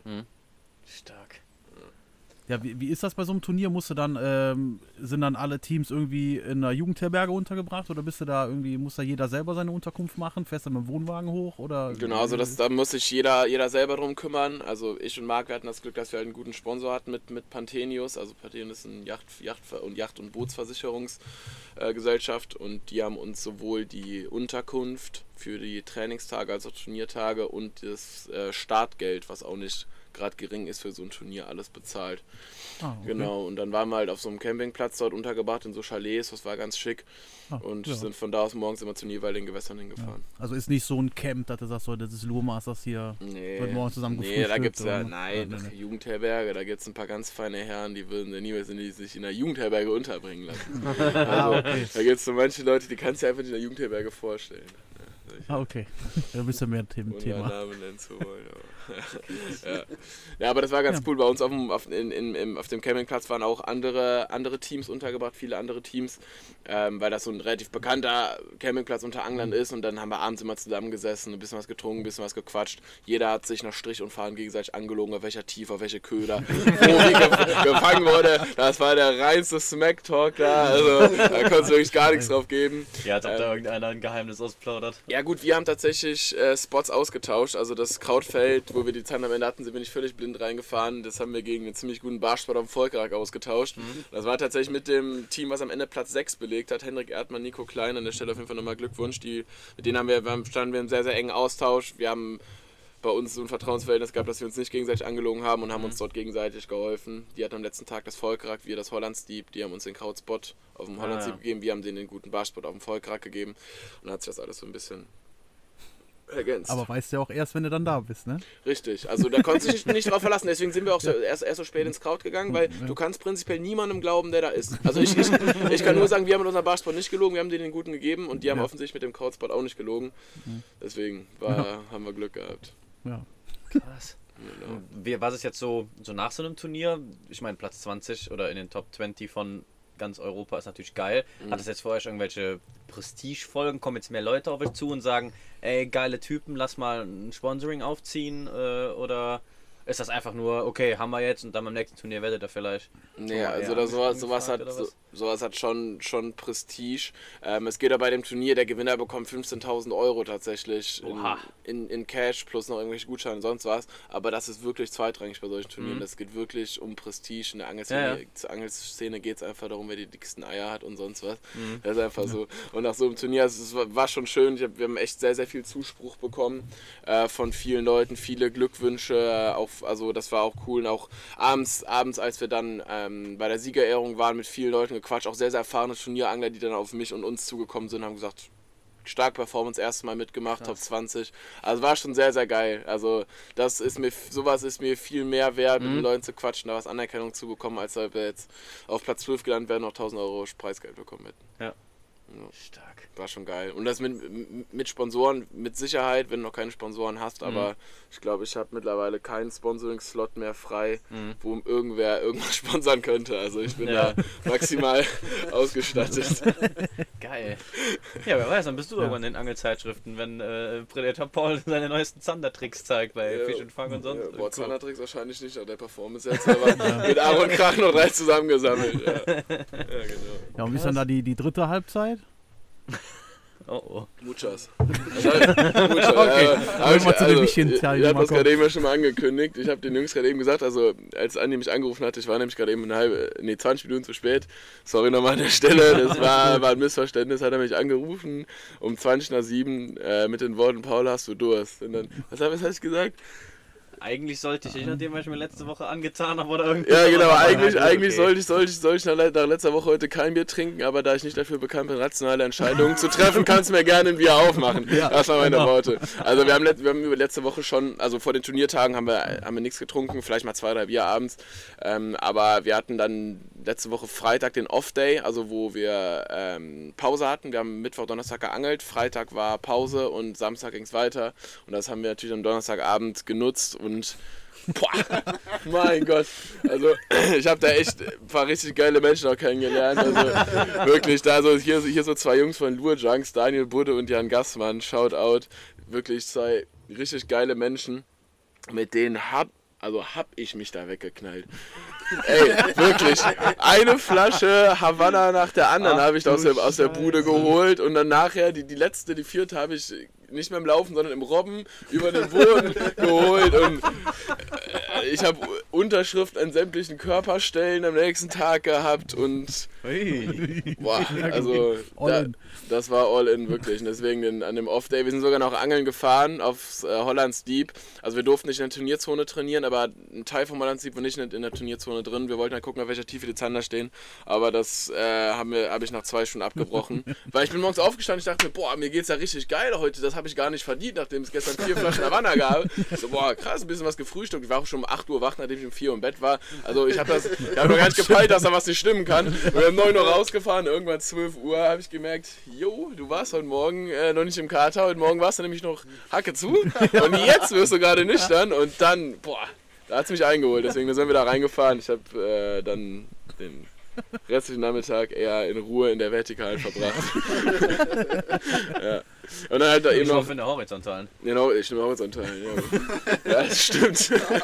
Stark. Ja, wie, wie ist das bei so einem Turnier? Musst du dann, ähm, sind dann alle Teams irgendwie in einer Jugendherberge untergebracht oder bist du da irgendwie, muss da jeder selber seine Unterkunft machen? Fährst du mit dem Wohnwagen hoch oder? Genau, also das, da muss sich jeder, jeder selber drum kümmern. Also ich und Marc, wir hatten das Glück, dass wir halt einen guten Sponsor hatten mit, mit Panthenius. Also Panthenius ist eine Yacht, Yacht und Yacht- und Bootsversicherungsgesellschaft und die haben uns sowohl die Unterkunft für die Trainingstage als auch Turniertage und das äh, Startgeld, was auch nicht gerade gering ist für so ein Turnier, alles bezahlt. Ah, okay. Genau, und dann waren wir halt auf so einem Campingplatz dort untergebracht in so Chalets, das war ganz schick. Ah, Und ja. sind von da aus morgens immer zu Nierwald Gewässern hingefahren. Also ist nicht so ein Camp, dass du sagst, so, das ist Lurmasters hier. Nee, Wird morgens zusammen nee, da gefrühstückt gibt's ja, oder- nein, Ja, nee, ach, nee. Jugendherberge, da gibt's ein paar ganz feine Herren, die würden ja niemals in die, sich in der Jugendherberge unterbringen lassen. Ah, Also, okay. da gibt's so manche Leute, die kannst du dir einfach in der Jugendherberge vorstellen. Ah, okay. Da bist du mehr Thema. Ohne Thema. Namen nennen zu wollen. Aber ja. ja, aber das war ganz Ja. cool. Bei uns auf dem, auf, in, in, im, auf dem Campingplatz waren auch andere, andere Teams untergebracht, viele andere Teams, ähm, weil das so ein relativ bekannter Campingplatz unter Anglern ist. Und dann haben wir abends immer zusammengesessen, ein bisschen was getrunken, ein bisschen was gequatscht. Jeder hat sich nach Strich und Faden gegenseitig angelogen, auf welcher Tiefe, auf welche Köder, wo wie ge gefangen wurde. Das war der reinste Smack-Talk da. Also da konntest du wirklich gar nichts drauf geben. Ja, als ob da Ähm, irgendeiner ein Geheimnis ausplaudert. Ja gut, wir haben tatsächlich äh, Spots ausgetauscht. Also das Krautfeld, wo wir die Zander am Ende hatten, sind wir nicht völlig blind reingefahren. Das haben wir gegen einen ziemlich guten Barspot am Volkerag ausgetauscht. Das war tatsächlich mit dem Team, was am Ende Platz sechs belegt hat. Henrik Erdmann, Nico Klein, an der Stelle auf jeden Fall nochmal Glückwunsch. Die, mit denen haben wir, wir haben, standen wir im sehr, sehr engen Austausch. Wir haben bei uns so ein Vertrauensverhältnis gehabt, dass wir uns nicht gegenseitig angelogen haben und haben uns dort gegenseitig geholfen. Die hatten am letzten Tag das Volkerag, wir das Hollandstieb. Die haben uns den Krautspot auf dem Ah, Hollandstieb ja. gegeben. Wir haben denen den guten Barspot auf dem Volkerag gegeben. Und dann hat sich das alles so ein bisschen ergänzt. Aber weißt du ja auch erst, wenn du dann da bist, ne? Richtig, also da konntest du dich nicht, nicht drauf verlassen, deswegen sind wir auch so, erst, erst so spät ins Kraut gegangen, weil Ja. du kannst prinzipiell niemandem glauben, der da ist. Also ich, ich, ich kann nur sagen, wir haben mit unserem Barspot nicht gelogen, wir haben denen den guten gegeben und die haben Ja. offensichtlich mit dem Krautspot auch nicht gelogen. Deswegen war, haben wir Glück gehabt. Ja. Krass. Genau. Und wie, was ist jetzt so, so nach so einem Turnier? Ich meine, Platz zwanzig oder in den Top zwanzig von ganz Europa ist natürlich geil. Mhm. Hat es jetzt für euch irgendwelche Prestige-Folgen? Kommen jetzt mehr Leute auf euch zu und sagen, ey, geile Typen, lass mal ein Sponsoring aufziehen? Äh, oder ist das einfach nur, okay, haben wir jetzt und dann beim nächsten Turnier werdet ihr vielleicht? Nee, Oh, also ja. da sowas, sowas, hat, Angefragt so, oder was? sowas hat schon, schon Prestige. Ähm, es geht ja bei dem Turnier, der Gewinner bekommt fünfzehntausend Euro tatsächlich in, Oha. in, in Cash plus noch irgendwelche Gutscheine und sonst was. Aber das ist wirklich zweitrangig bei solchen Turnieren. Mhm. Das geht wirklich um Prestige. In der Angelszene, Ja, ja. zur Angelszene geht es einfach darum, wer die dicksten Eier hat und sonst was. Mhm. Das ist einfach so. Und nach so einem Turnier, also es war, war schon schön. Ich hab, wir haben echt sehr, sehr viel Zuspruch bekommen äh, von vielen Leuten, viele Glückwünsche. Äh, auch, also das war auch cool. Und auch abends, abends, als wir dann ähm, bei der Siegerehrung waren, mit vielen Leuten gequatscht, auch sehr, sehr erfahrene Turnierangler, die dann auf mich und uns zugekommen sind, haben gesagt, stark Performance, erstes Mal mitgemacht, Krass. Top zwanzig. Also war schon sehr, sehr geil. Also das ist mir, sowas ist mir viel mehr wert, mit Mhm. den Leuten zu quatschen, da was Anerkennung zu bekommen, als wenn wir jetzt auf Platz zwölf gelandet wären, noch tausend Euro Preisgeld bekommen hätten. Ja. Ja. Stark. War schon geil. Und das mit, mit Sponsoren, mit Sicherheit, wenn du noch keine Sponsoren hast, Mhm. aber ich glaube, ich habe mittlerweile keinen Sponsoring-Slot mehr frei, Mhm. wo irgendwer irgendwas sponsern könnte. Also ich bin Ja. da maximal ausgestattet. Geil. Ja, wer weiß, dann bist du irgendwann in den Angelzeitschriften, wenn äh, Predator Paul seine neuesten Zandertricks zeigt bei Ja. Fisch und Fang und sonst. Ja, boah, Cool. Zandertricks wahrscheinlich nicht, aber der Performance jetzt aber mit Aaron Krach noch drei zusammengesammelt. Ja, ja genau. Ja, und wie ist dann da die, die dritte Halbzeit? Oh, oh. Muchas. Also, Muchas. Okay. Ja, aber Wollen wir zu den also, wichtigen ich Teilen ich habe mal das kommen? gerade eben ja schon mal angekündigt. Ich habe den Jungs gerade eben gesagt, also als Andi mich angerufen hatte, ich war nämlich gerade eben eine halbe, nee, zwanzig Minuten zu spät. Sorry nochmal an der Stelle, das war, war ein Missverständnis. Hat er mich angerufen um zwanzig nach sieben äh, mit den Worten, Paul, hast du Durst? Und dann, was habe ich gesagt? Eigentlich sollte ich, je nachdem, was ich mir letzte Woche angetan habe oder irgendwie. Ja, sowas, genau, aber eigentlich, ja, eigentlich okay. sollte ich, sollte ich, sollte ich nach, le- nach letzter Woche heute kein Bier trinken, aber da ich nicht dafür bekannt bin, rationale Entscheidungen zu treffen, kannst du mir gerne ein Bier aufmachen. Ja, Das waren meine genau. Worte. Also wir haben, let, wir haben über letzte Woche schon, also vor den Turniertagen haben wir, haben wir nichts getrunken, vielleicht mal zwei, drei Bier abends, ähm, aber wir hatten dann letzte Woche Freitag den Off-Day, also wo wir ähm, Pause hatten. Wir haben Mittwoch, Donnerstag geangelt, Freitag war Pause und Samstag ging es weiter und das haben wir natürlich am Donnerstagabend genutzt und boah, mein Gott. Also ich habe da echt ein paar richtig geile Menschen auch kennengelernt. Also wirklich, da so hier, hier so zwei Jungs von Lure Junks, Daniel Budde und Jan Gassmann, Shoutout. Wirklich zwei richtig geile Menschen, mit denen hab, also hab ich mich da weggeknallt. Ey, wirklich. Eine Flasche Havanna nach der anderen Ach habe ich da aus du der, aus der Bude Scheiße. geholt und dann nachher, die, die letzte, die vierte, habe ich nicht mehr im Laufen, sondern im Robben über den Boden geholt und äh, ich habe Unterschrift an sämtlichen Körperstellen am nächsten Tag gehabt und Ui. boah, also All da, in. das war all in wirklich und deswegen den, an dem Off-Day, wir sind sogar noch angeln gefahren aufs äh, Hollands Deep, also wir durften nicht in der Turnierzone trainieren, aber ein Teil vom Hollands Deep war nicht in, in der Turnierzone drin, wir wollten halt gucken, auf welcher Tiefe die Zander stehen, aber das äh, haben wir, habe ich nach zwei Stunden abgebrochen, weil ich bin morgens aufgestanden, ich dachte mir, boah, mir geht's ja richtig geil heute, das habe ich gar nicht verdient, nachdem es gestern vier Flaschen Havanna gab, so boah, krass, ein bisschen was gefrühstückt, ich war auch schon um acht Uhr wach, nachdem ich um vier Uhr im Bett war, also ich habe das, ich habe noch gar nicht gepeilt, dass da was nicht stimmen kann, und wir haben neun Uhr rausgefahren, irgendwann zwölf Uhr habe ich gemerkt, jo, du warst heute Morgen äh, noch nicht im Kater, heute Morgen warst du nämlich noch Hacke zu und jetzt wirst du gerade nüchtern und dann, boah, da hat es mich eingeholt, deswegen sind wir da reingefahren, ich habe äh, dann den restlichen Nachmittag eher in Ruhe in der Vertikalen verbracht. Ja. Und dann halt da eben Ich noch, hoffe in der Horizontalen. genau, ich nehme Horizontal, ja. Ja, das stimmt.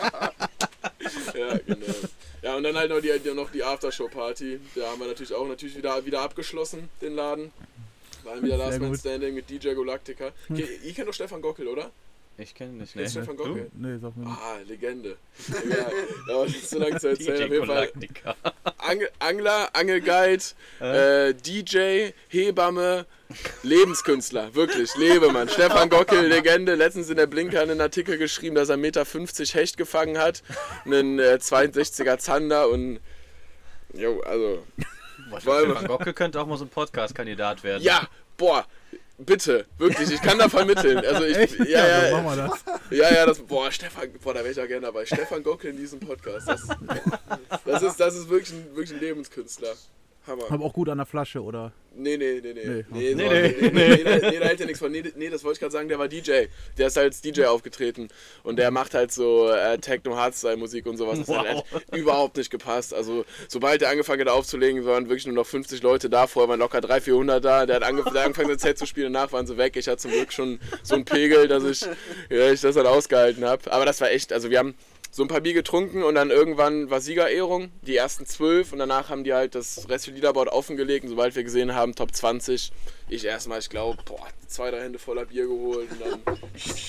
Ja, genau. Ja, und dann halt noch die, noch die Aftershow-Party. Da haben wir natürlich auch natürlich wieder, wieder abgeschlossen, den Laden. Waren wieder Last Sehr Man gut. Standing mit D J Galactica. Okay, ihr kennt doch Stefan Gockel, oder? Ich kenne nicht, Kennst du ne? Stefan Gockel? Nee, sag mir nicht. Ah, Legende. Ja, aber das ist zu lange zu D erzählen. Auf J jeden Fall Galactica. Angel, Angler, Angelguide, äh, D J, Hebamme, Lebenskünstler, wirklich, Lebemann. Stefan Gockel, Legende, letztens in der Blinker einen Artikel geschrieben, dass er eins Komma fünfzig Meter Hecht gefangen hat, einen äh, zweiundsechziger Zander und jo, also, Boah, ich Weil- glaub, Stefan Gockel könnte auch mal so ein Podcast-Kandidat werden. ja, boah, Bitte, wirklich, ich kann da vermitteln. Also ich, Echt? ja, ja, dann machen wir das. ja, ja, das, boah, Stefan, boah, da wäre ich ja gerne dabei. Stefan Gockel in diesem Podcast, das, das ist, das ist wirklich ein, wirklich ein Lebenskünstler. Hammer. Aber auch gut an der Flasche, oder? Nee, nee, nee, nee. Nee, Nee, so, nee, nee, nee. nee, nee, nee, nee, da hält ja nichts von. Nee, nee, das wollte ich gerade sagen, der war D J. Der ist halt als D J aufgetreten. Und der macht halt so äh, Techno-Hardstyle-Musik und sowas. Das Wow. hat halt überhaupt nicht gepasst. Also, sobald der angefangen hat aufzulegen, waren wirklich nur noch fünfzig Leute da. Vorher waren locker dreihundert, vierhundert da. Der hat angef der hat angefangen, sein Set zu spielen. Danach waren sie weg. Ich hatte zum Glück schon so einen Pegel, dass ich, ja, ich das halt ausgehalten habe. Aber das war echt, also wir haben so ein paar Bier getrunken und dann irgendwann war Siegerehrung, die ersten zwölf und danach haben die halt das restliche Leaderboard offengelegt und sobald wir gesehen haben, Top zwanzig, ich erstmal, ich glaube, boah, zwei, drei Hände voller Bier geholt und dann...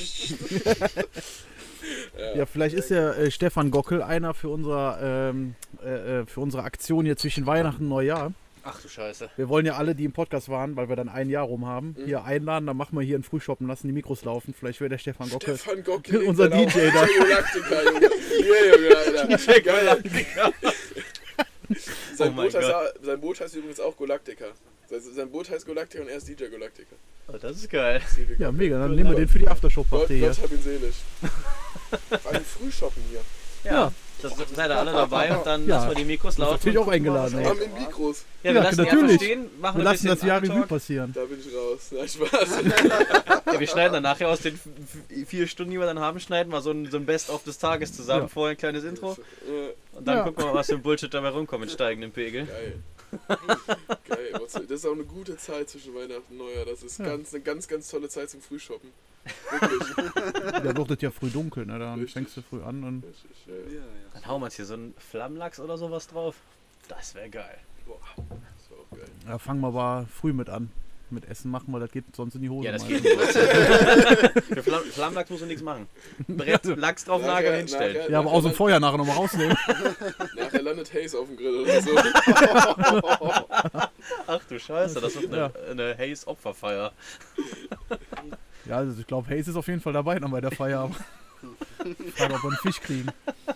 ja. Ja, vielleicht ist ja äh, Stefan Gockel einer für, unser, ähm, äh, äh, für unsere Aktion hier zwischen Weihnachten und Neujahr. Ach du Scheiße. Wir wollen ja alle, die im Podcast waren, weil wir dann ein Jahr rum haben, Mhm. hier einladen, dann machen wir hier einen Frühshoppen, lassen die Mikros laufen. Vielleicht wäre der Stefan Gockel. Stefan Gockel, Unser D J da. Galactica, Junge. Hier, Junge, Alter. D J Geil. Sein, Oh mein Boot heißt, Gott. auch- sein Boot heißt übrigens auch Galactica. Sein, sein Boot heißt Galactica und er ist D J Galactica. Oh, das ist geil. Ja, mega, dann nehmen wir den für die Gott, Aftershow-Party hier. Gott hab ihn selig. Vor allem Frühshoppen hier. Ja. Das seid ihr alle dabei und dann Ja. lassen wir die Mikros laufen. Natürlich auch eingeladen. Wir ey. haben in Mikros. Ja, wir Ja, lassen die natürlich. einfach stehen, machen Wir ein lassen bisschen das Jahr Revue Aftertalk. passieren. Da bin ich raus. Na, Spaß. Ja, wir schneiden dann nachher aus den f- f- vier Stunden, die wir dann haben, schneiden wir so ein, so ein Best-of des Tages zusammen, Ja. vorher ein kleines Intro Ja, und dann Ja. gucken wir mal, was für ein Bullshit dabei rumkommt mit steigendem Pegel. geil. Geil. Was- Das ist auch eine gute Zeit zwischen Weihnachten und Neujahr. Das ist Ja. ganz, eine ganz, ganz tolle Zeit zum Frühshoppen. Wirklich. Da wird es ja früh dunkel, ne? Dann Richtig. fängst du früh an und Richtig, ja. Ja, ja. Dann hauen wir uns hier so einen Flammlachs oder sowas drauf. Das wäre geil. Boah, das war auch geil. ja, fangen wir aber früh mit an. Mit Essen machen wir, das geht sonst in die Hose. Ja, das meistens. geht nicht. Für Flamm Flammlachs muss du nichts machen. Brett, Lachs drauf Nachher- nageln, hinstellen. nachher- Ja, aber aus dem nachher- Feuer nachher nochmal rausnehmen. Nachher landet Haze auf dem Grill oder so. Ach du Scheiße, das wird eine, Ja. eine Haze-Opferfeier. Ja, also ich glaube, Hayes ist auf jeden Fall dabei dann bei der Feier. Aber frage, ob wir einen Fisch kriegen.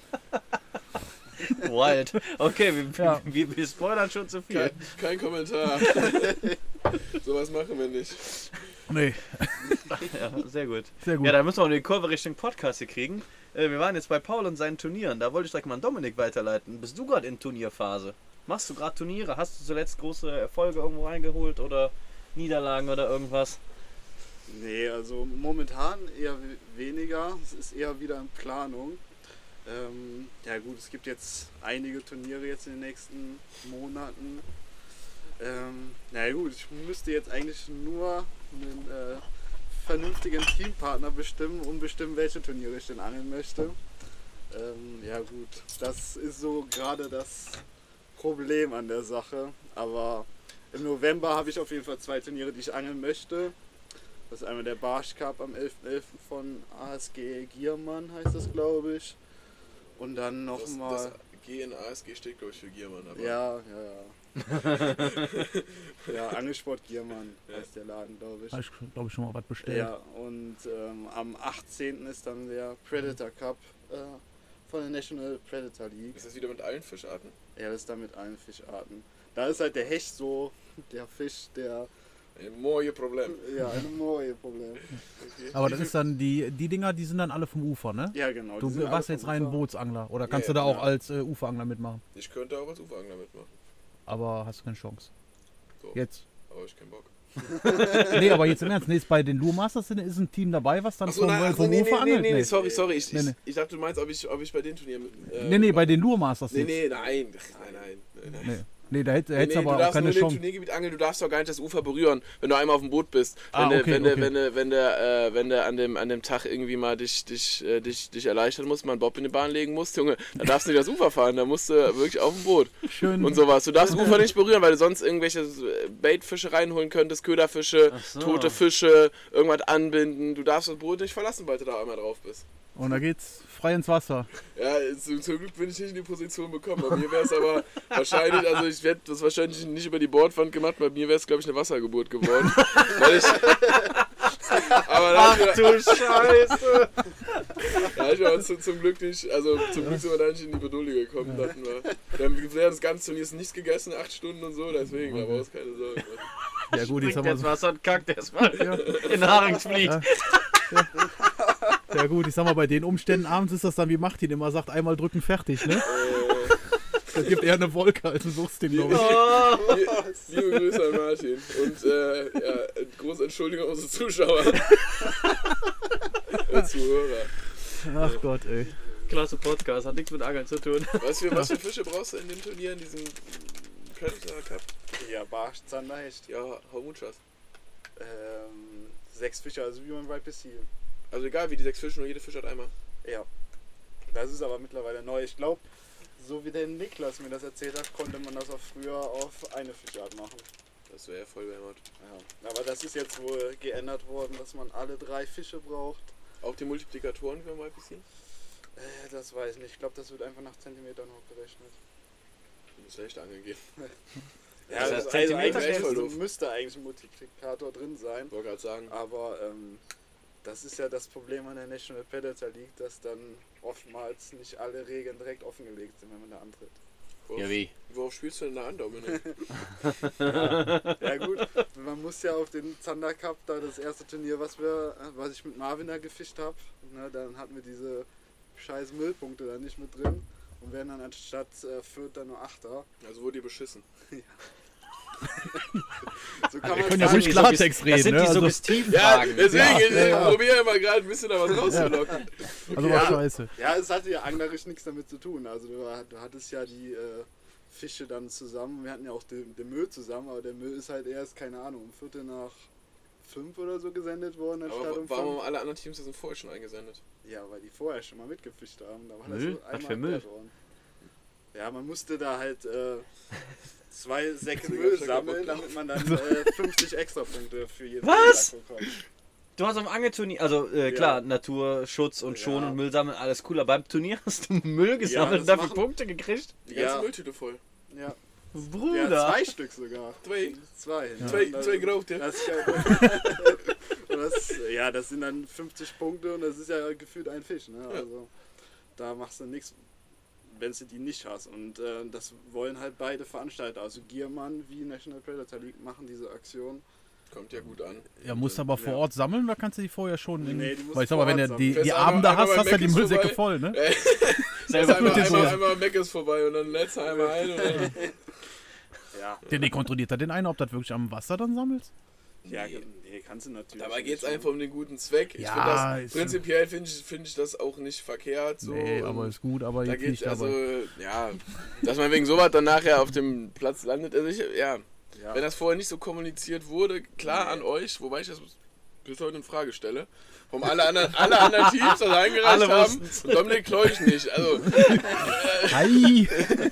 Wild. Okay, wir, Ja. wir, wir spoilern schon zu viel. Kein, kein Kommentar. Sowas machen wir nicht. Nee, Ja, sehr gut. sehr gut. Ja, dann müssen wir auch die Kurve Richtung Podcast hier kriegen. Äh, wir waren jetzt bei Paul und seinen Turnieren. Da wollte ich direkt mal an Dominik weiterleiten. Bist du gerade in Turnierphase? Machst du gerade Turniere? Hast du zuletzt große Erfolge irgendwo reingeholt oder Niederlagen oder irgendwas? Nee, also momentan eher we- weniger. Es ist eher wieder in Planung. Ähm, ja gut, es gibt jetzt einige Turniere jetzt in den nächsten Monaten. Ähm, na ja, gut, ich müsste jetzt eigentlich nur einen äh, vernünftigen Teampartner bestimmen und bestimmen, welche Turniere ich denn angeln möchte. Ähm, ja gut, das ist so gerade das Problem an der Sache. Aber im November habe ich auf jeden Fall zwei Turniere, die ich angeln möchte. Das ist einmal der Barsch Cup am elften elften von A S G Giermann, heißt das, glaube ich. Und dann Das, das nochmal. G in A S G steht, glaube ich, für Giermann. Aber Ja, ja, ja. Ja, Angelsport Giermann Ja. heißt der Laden, glaube ich. Habe ich, glaube ich, schon mal was bestellt. Ja, und ähm, am achtzehnten ist dann der Predator Cup äh, von der National Predator League. ist das wieder mit allen Fischarten? Ja, das ist dann mit allen Fischarten. Da ist halt der Hecht so der Fisch, der Ein mooie Problem. ja ein Moje-Problem. Okay. Aber das ist dann die, die Dinger, die sind dann alle vom Ufer, ne? Ja, genau. die Du sind alle warst jetzt vom rein Ufer. Bootsangler oder kannst Ja, du da auch ja. als äh, Uferangler mitmachen? Ich könnte auch als Uferangler mitmachen. Aber hast du keine Chance. So. Jetzt. Aber ich hab keinen Bock. Nee, aber jetzt im Ernst, nee, ist bei den Lure Masters sind- ist ein Team dabei, was dann Achso, vom, nein, ach so, vom nee, Ufer nee, angelt? nee, nee, Nee. sorry, sorry. Ich, Nee, ich, nee. ich dachte, du meinst, ob ich, ob ich bei den Turnieren mit. Äh, Nee, nee, bei den Lure Masters Nee, jetzt. nee, nein. Nein, nein. nein, nein. Nee, nee da hätt- Nee, hättest nee, aber du auch darfst keine nur in dem Chance. Turniergebiet angeln, du darfst doch gar nicht das Ufer berühren, wenn du einmal auf dem Boot bist. Wenn Ah, du, okay, wenn, du, okay. wenn, du, wenn, der, äh, wenn der an dem, an dem Tag irgendwie mal dich, dich, äh, dich, dich erleichtern musst, mal einen Bob in die Bahn legen musst, Junge, dann darfst du nicht das Ufer fahren, da musst du wirklich auf dem Boot. Schön. Und sowas. Du darfst das Ufer nicht berühren, weil du sonst irgendwelche Baitfische reinholen könntest, Köderfische, Ach so. tote Fische, irgendwas anbinden. Du darfst das Boot nicht verlassen, sobald du da einmal drauf bist. Und da geht's frei ins Wasser. Ja, zum, zum Glück bin ich nicht in die Position bekommen. Bei mir wäre es aber wahrscheinlich, also ich werde das wahrscheinlich nicht über die Bordwand gemacht, bei mir wäre es, glaube ich, eine Wassergeburt geworden. Weil ich. Aber da hab ich mir- Du Scheiße! ja, ich war uns zum Glück nicht, also zum Glück sind wir da nicht in die Bedulde gekommen. Dachten wir. Wir haben während des ganzen Turniers nichts gegessen, acht Stunden und so, deswegen, da brauchst du keine Sorge. Ja gut, ich sag mal Jetzt so. Wasser und kackt erstmal Ja. in Haaringsflieg. Ja. Ja. Ja gut, ich sag mal, bei den Umständen abends ist das dann, wie Martin immer sagt, einmal drücken, fertig, ne? Das gibt eher eine Wolke als ein Suchsding, glaube ich. Oh. Liebe Grüße an Martin. Und äh, ja, große Entschuldigung an unsere Zuschauer. Und Zuhörer. Ach Gott, ey. Klasse Podcast, hat nichts mit Angeln zu tun. Was für, was für Fische brauchst du in den Turnieren, diesen Predator Cup? Ja, Barsch, Zander, Hecht. Ja, hau Mutschas. Ähm, sechs Fische, also wie beim Y P C. Also egal wie die sechs Fische, nur jede Fisch hat einmal. Ja. Das ist aber mittlerweile neu. Ich glaube, so wie der Niklas mir das erzählt hat, konnte man das auch früher auf eine Fischart machen. Das wäre ja voll behämmert. Ja. Aber das ist jetzt wohl geändert worden, dass man alle drei Fische braucht. Auch die Multiplikatoren für Y P C? Äh, das weiß ich nicht. Ich glaube, das wird einfach nach Zentimetern hochgerechnet. Du musst echt angeln gehen. Ja, Das heißt, also Zentimeter eigentlich ist voll müsste, doof. müsste eigentlich ein Multiplikator drin sein. Ich wollte gerade sagen. Aber ähm, das ist ja das Problem an der National Predator League, dass dann oftmals nicht alle Regeln direkt offengelegt sind, wenn man da antritt. Worauf, Ja, wie? Worauf spielst du denn da an, Dominik? Ja gut, man muss ja auf den Zander Cup, da das erste Turnier, was wir, was ich mit Marvin da gefischt habe, ne, dann hatten wir diese scheiß Müllpunkte da nicht mit drin und werden dann anstatt äh, Fürth dann nur Achter. Also wurde ihr beschissen. So kann Wir man können ja sagen. ruhig Klartext reden, Das sind ne? die Also- Ja, Suggestivfragen. deswegen, Ja, ich ja, ja. probiere ja mal gerade ein bisschen da was rauszulocken. Also Ja. war scheiße. Ja, es hatte ja anglerisch nichts damit zu tun. Also du, du hattest ja die äh, Fische dann zusammen. Wir hatten ja auch den, den Müll zusammen, aber der Müll ist halt erst, keine Ahnung, um Viertel nach fünf oder so gesendet worden. Anstatt Aber um warum fünf. haben alle anderen Teams das sind vorher schon eingesendet? Ja, weil die vorher schon mal mitgefischt haben. Da war Müll? das so Was einmal für Müll? erklärt worden. Ja, man musste da halt äh, zwei Säcke Das ist Müll ja sammeln, kaputt. damit man dann äh, fünfzig extra Punkte für jeden Was? Tag bekommt. Du hast am Angelturnier, also äh, klar, Ja. Naturschutz und Schon Ja. und Müll sammeln, alles cool, aber beim Turnier hast du Müll gesammelt das und dafür machen- Punkte gekriegt? Die ganze Ja, Mülltüte voll. ja. Bruder! ja, zwei Stück sogar. Zwei. Zwei. ne? Zwei, Und das- zwei Graute. Das ist ja, und das, ja, das sind dann fünfzig Punkte und das ist ja gefühlt ein Fisch. Ne? Ja. Also da machst du nichts, wenn du die nicht hast. Und äh, das wollen halt beide Veranstalter. Also Giermann wie National Predator League machen diese Aktion. Kommt ja gut an. Ja, musst du aber vor Ja. Ort sammeln oder kannst du die vorher schon? In, Nee, die musst weil ich du sag mal, vor wenn Ort du die, sammeln. die Fährst Abende einmal- hast, einmal hast du die Meckes Müllsäcke vorbei. voll, ne? Selber mit den einmal, einmal, Soßen. einmal Meckes vorbei und dann lädst du einmal ein. Und dann Ja, Der nee, kontrolliert da den einen, ob das wirklich am Wasser dann sammelst? ja Nee. nee, kannst du natürlich. Dabei nicht. geht es einfach um den guten Zweck. Ich Ja, finde das, ist- prinzipiell finde ich, find ich das auch nicht verkehrt. So. Nee, Und aber ist gut, aber da jetzt geht's nicht also, dabei. ja, dass man wegen sowas dann nachher auf dem Platz landet. Also ich, ja, Ja. wenn das vorher nicht so kommuniziert wurde, klar Nee. an euch, wobei ich das bis heute in Frage stelle. Warum alle anderen, alle anderen Teams das eingereicht Alle haben wussten's. und Dominik Kleuch nicht. Also, Hi!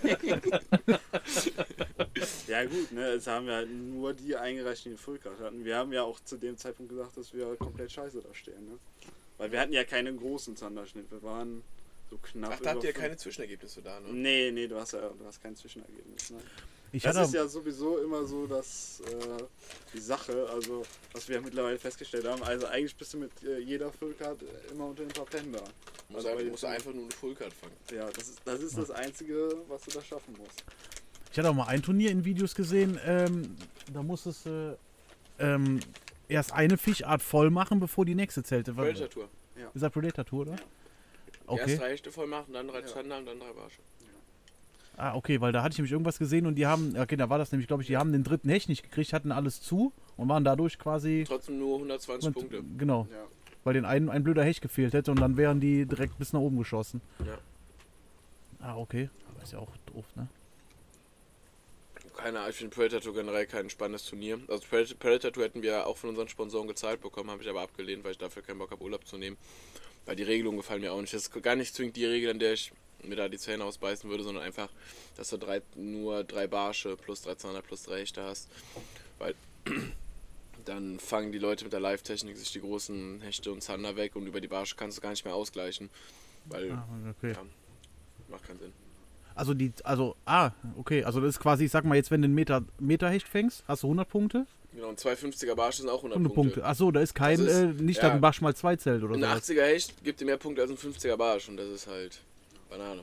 Ja gut, ne, es haben wir halt nur die eingereicht, die eine Fullcard hatten. Wir haben ja auch zu dem Zeitpunkt gesagt, dass wir komplett scheiße da stehen. Ne? Weil wir hatten ja keinen großen Zanderschnitt. Wir waren so knapp. ach, da habt über ihr fünf- keine Zwischenergebnisse da, ne? Nee, nee, du hast ja du hast kein Zwischenergebnis. Ne? Ich Das hatte, ist ja sowieso immer so, dass äh, die Sache, also was wir mittlerweile festgestellt haben, also eigentlich bist du mit äh, jeder Fullcard äh, immer unter den Top Ten da. Du musst, Also, einfach, weil du musst jetzt- einfach nur eine Fullcard fangen. Ja, das ist das, ist das Einzige, was du da schaffen musst. ich hatte auch mal ein Turnier in Videos gesehen, ähm, da musstest du ähm, erst eine Fischart voll machen, bevor die nächste zählte. Was- Predator Tour. Ist das Predator Tour, oder? Ja. Erst Okay. drei Hechte voll machen, dann drei Ja. Zander und dann drei Barsche. Ah, okay, weil da hatte ich nämlich irgendwas gesehen und die haben, okay, da war das nämlich, glaube ich, die haben den dritten Hecht nicht gekriegt, hatten alles zu und waren dadurch quasi. Trotzdem nur hundertzwanzig Punkte. Genau, Ja. weil den einen ein blöder Hecht gefehlt hätte und dann wären die direkt bis nach oben geschossen. Ja. Ah, okay. Aber ist ja auch doof, ne? Keine Ahnung, ich finde Predator Tour generell kein spannendes Turnier. Also Predator, Predator Tour hätten wir auch von unseren Sponsoren gezahlt bekommen, habe ich aber abgelehnt, weil ich dafür keinen Bock habe, Urlaub zu nehmen. Weil die Regelungen gefallen mir auch nicht. Das ist gar nicht zwingend die Regel, an der ich mir da die Zähne ausbeißen würde, sondern einfach, dass du drei, nur drei Barsche plus drei Zander plus drei Hechte hast. Weil dann fangen die Leute mit der Live-Technik sich die großen Hechte und Zander weg und über die Barsche kannst du gar nicht mehr ausgleichen. Weil, Ah, okay. ja, macht keinen Sinn. Also die, also, ah, okay, also das ist quasi, ich sag mal jetzt, wenn du einen Meter, Meter Hecht fängst, hast du hundert Punkte? Genau, und zwei fünfziger Barsche sind auch hundert hundert Punkte. Punkte. Achso, da ist kein, Das ist- äh, nicht, ja. dass ein Barsch mal zwei zählt oder Ein so. achtziger Hecht gibt dir mehr Punkte als ein fünfziger Barsch und das ist halt Banane.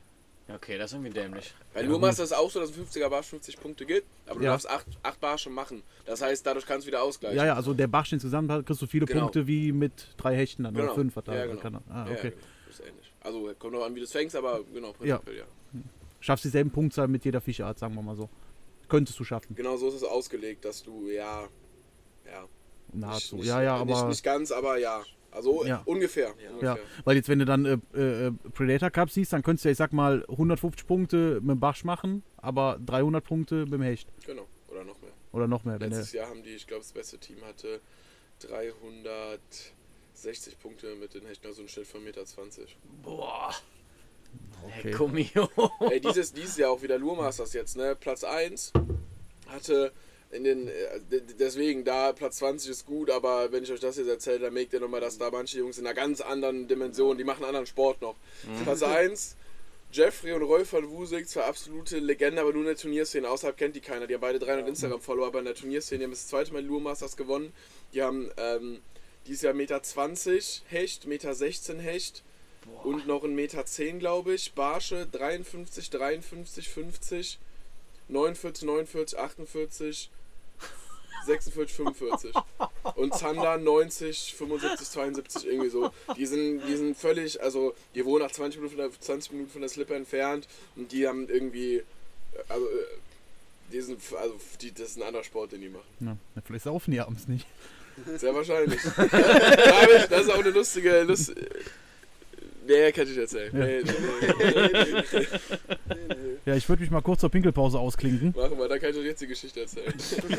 Okay, das ist irgendwie dämlich. Bei Ja, Lurmaster gut. ist es auch so, dass ein fünfziger Barsch fünfzig Punkte gibt, aber du Ja. darfst acht, acht Barsche machen. Das heißt, dadurch kannst du wieder ausgleichen. Ja, ja, also der Barsch insgesamt hat, kriegst du viele Genau. Punkte wie mit drei Hechten dann Genau. oder fünf. Hat er, Ja, genau. kann er. Ah, Ja, okay. genau. Ist ähnlich. Also kommt noch an, wie du es fängst, aber genau, prinzipiell ja. Schaffst dieselben Punktzahl mit jeder Fischart, sagen wir mal so. Könntest du schaffen. Genau so ist es ausgelegt, dass du, ja, ja. Nahezu. Nicht, Ja, ja, nicht, aber. Nicht ganz, aber ja. Also Ja. ungefähr. Ja. ungefähr. Ja, weil jetzt, wenn du dann äh, äh, Predator Cup siehst, dann könntest du ja, ich sag mal, hundertfünfzig Punkte mit dem Barsch machen, aber dreihundert Punkte mit dem Hecht. Genau. Oder noch mehr. Oder noch mehr. Wenn Letztes der, Jahr haben die, ich glaube, das beste Team hatte dreihundertsechzig Punkte mit den Hechten, also einen Schnitt von eins Komma zwanzig Meter. Boah. okay. Hey, Gummio. Ey, dieses, dieses Jahr auch wieder Lurmasters jetzt, ne? Platz eins hatte in den, äh, d- deswegen da Platz zwanzig ist gut, aber wenn ich euch das jetzt erzähle, dann merkt ihr nochmal, dass da manche Jungs in einer ganz anderen Dimension, die machen einen anderen Sport noch. Platz eins, Jeffrey und Rolf van Wusig, zwei absolute Legenden, aber nur in der Turnierszene, außerhalb kennt die keiner, die haben beide dreihundert Instagram-Follower, aber in der Turnierszene, die haben das zweite Mal Lurmasters gewonnen, die haben ähm, dieses Jahr eins Komma zwanzig Meter Hecht, eins Komma sechzehn Meter Hecht, und noch ein eins Komma zehn Meter, glaube ich. Barsche dreiundfünfzig, dreiundfünfzig, fünfzig, neunundvierzig, neunundvierzig, achtundvierzig, sechsundvierzig, fünfundvierzig. Und Zander neunzig, fünfundsiebzig, zweiundsiebzig, irgendwie so. Die sind, die sind völlig, also die wohnen nach zwanzig Minuten von der, zwanzig Minuten von der Slipper entfernt und die haben irgendwie, also, äh, die sind, also die, das ist ein anderer Sport, den die machen. ja, vielleicht saufen die abends nicht. Sehr wahrscheinlich. Das ist auch eine lustige, Lust, nee, kann ich nicht erzählen. Ja. Nee, nee, nee. Ja, ich würde mich mal kurz zur Pinkelpause ausklinken. Machen wir, dann kann ich euch jetzt die Geschichte erzählen.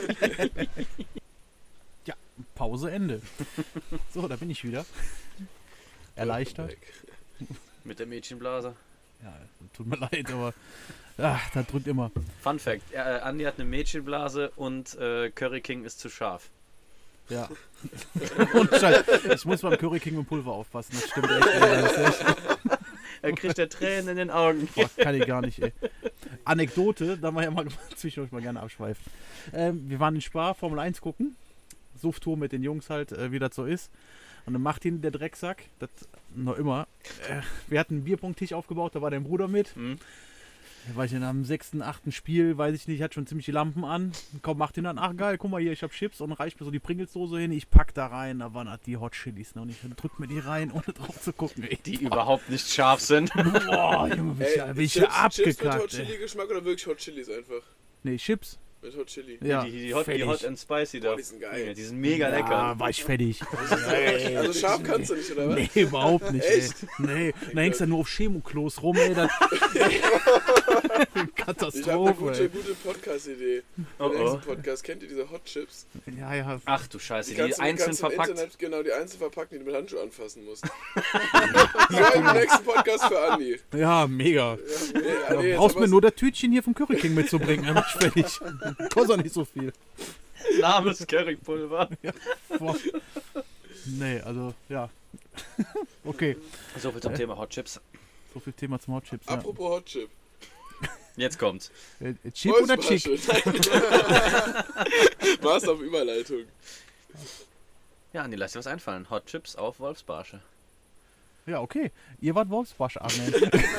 Ja, Pause, Ende. So, da bin ich wieder. Erleichtert. Mit der Mädchenblase. Ja, tut mir leid, aber ach, das drückt immer. Fun Fact: äh, Andi hat eine Mädchenblase und äh, Curry King ist zu scharf. Ja. Und Scheiß, ich muss beim Curry King mit Pulver aufpassen, das stimmt echt. Ey. Das ist echt Er kriegt der Tränen in den Augen. boah, kann ich gar nicht, ey. Anekdote, da war ja mal zwischendurch mal gerne abschweifen. Ähm, wir waren in Spa, Formel eins gucken. Sufftour mit den Jungs halt, äh, wie das so ist. Und dann macht ihn der Drecksack, das noch immer. Äh, wir hatten einen Bierpunkttisch aufgebaut, da war dein Bruder mit. Hm. Da war ich in einem sechsten, achten Spiel, weiß ich nicht, hat schon ziemlich die Lampen an. Komm, macht ihn dann, ach geil, guck mal hier, ich hab Chips und reicht mir so die Pringles-Soße hin. Ich pack da rein, da waren halt die Hot Chilis noch nicht. Dann drückt mir die rein, ohne drauf zu gucken. Ey. Die überhaupt nicht scharf sind. Boah, Junge, bin ich, bin ich Chips, Chips mit Hot abgekackt. ey. Chili Geschmack oder wirklich Hot Chilis einfach? Nee, Chips. Mit Hot Chili. Ja, die, die, hot, die fertig. Hot and Spicy da. Boah, die sind geil. Ja, die sind mega lecker. Ja, war ich fertig. Also scharf kannst du nicht, oder was? Nee, überhaupt nicht, Echt? ey. Nee, da hängst du nur auf Chemoklos rum, ey. Das Ich habe eine Katastrophe, gute, ey. gute Podcast-Idee. Oh, Der oh. nächste Podcast, kennt ihr diese Hot Chips? Ja, ja. Ach du Scheiße, die, kannst du- einzeln kannst du im verpackt. Internet, genau, die einzeln verpacken, die du mit Handschuhen anfassen musst. So im nächsten Podcast für Andi. Ja, mega. Ja, nee, Da Andi, jetzt brauchst aber- mir nur das Tütchen hier vom Curry King mitzubringen, dann bin ich fertig. Kostet auch nicht so viel. Name Currypulver. Boah. Nee, also, ja. Okay, So viel zum Äh? Thema Hot Chips. so viel Thema zum Hot Chips. Ja. Apropos Hot Chip. Jetzt kommt's. Äh, Chip oder Chick? Warst auf Überleitung. Ja, Andi, lass dir was einfallen. Hot Chips auf Wolfsbarsche. Ja, okay. Ihr wart Wolfsbarsch, Arne.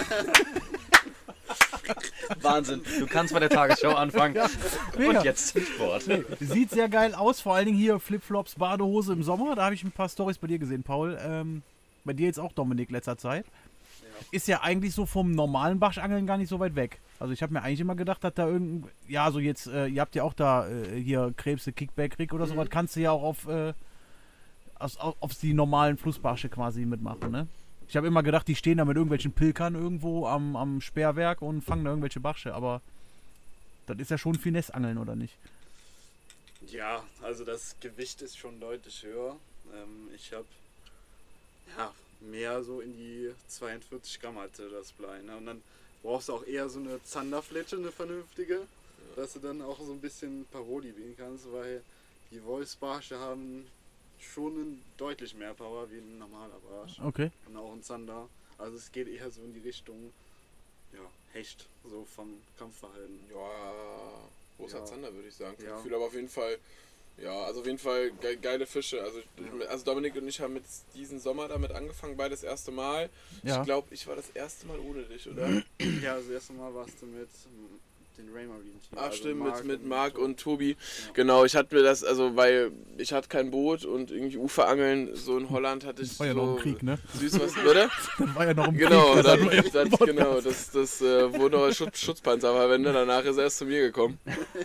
Wahnsinn. Du kannst bei der Tagesschau anfangen. Mega. Und jetzt zum Sport. Sieht sehr geil aus, vor allen Dingen hier Flipflops, Badehose im Sommer. Da habe ich ein paar Storys bei dir gesehen, Paul. Ähm, bei dir jetzt auch, Dominik, letzter Zeit. Ist ja eigentlich so vom normalen Barschangeln gar nicht so weit weg. Also ich habe mir eigentlich immer gedacht, dass da irgendein, ja, so jetzt, äh, ihr habt ja auch da äh, hier Krebse, Kickback, Rig oder Mhm. sowas, kannst du ja auch auf, äh, auf, auf, auf die normalen Flussbarsche quasi mitmachen, ne? Ich habe immer gedacht, die stehen da mit irgendwelchen Pilkern irgendwo am, am Sperrwerk und fangen da irgendwelche Barsche, aber das ist ja schon Finesse-Angeln, oder nicht? Ja, also das Gewicht ist schon deutlich höher. Ähm, ich habe ja, mehr so in die zweiundvierzig Gramm hatte das Blei. Ne? Und dann brauchst du auch eher so eine Zanderfletsche, eine vernünftige, dass du dann auch so ein bisschen Paroli bieten kannst, weil die Wolfsbarsche haben schon einen deutlich mehr Power wie ein normaler Barsch. Okay. Und auch ein Zander. Also es geht eher so in die Richtung ja, Hecht, so vom Kampfverhalten. Ja, großer Ja. Zander, würde ich sagen. Ja. Ich fühle aber auf jeden Fall, Ja, also auf jeden Fall ge geile Fische. Also, also Dominik und ich haben mit diesen Sommer damit angefangen, beide das erste Mal. Ja. Ich glaube, ich war das erste Mal ohne dich, oder? Ja, also das erste Mal warst du mit den Raymarine Team. Ach also stimmt, Marc mit, mit und Marc Tobi. und Tobi. Ja. Genau, ich hatte mir das, also weil ich hatte kein Boot und irgendwie Uferangeln, so in Holland hatte ich Das war ja so noch im Krieg, ne? süß was, oder? Das war ja noch im Genau, Krieg. dann, das das, genau, das, das äh, wurde noch als Schutz, Schutzpanzer verwendet, danach ist er erst zu mir gekommen.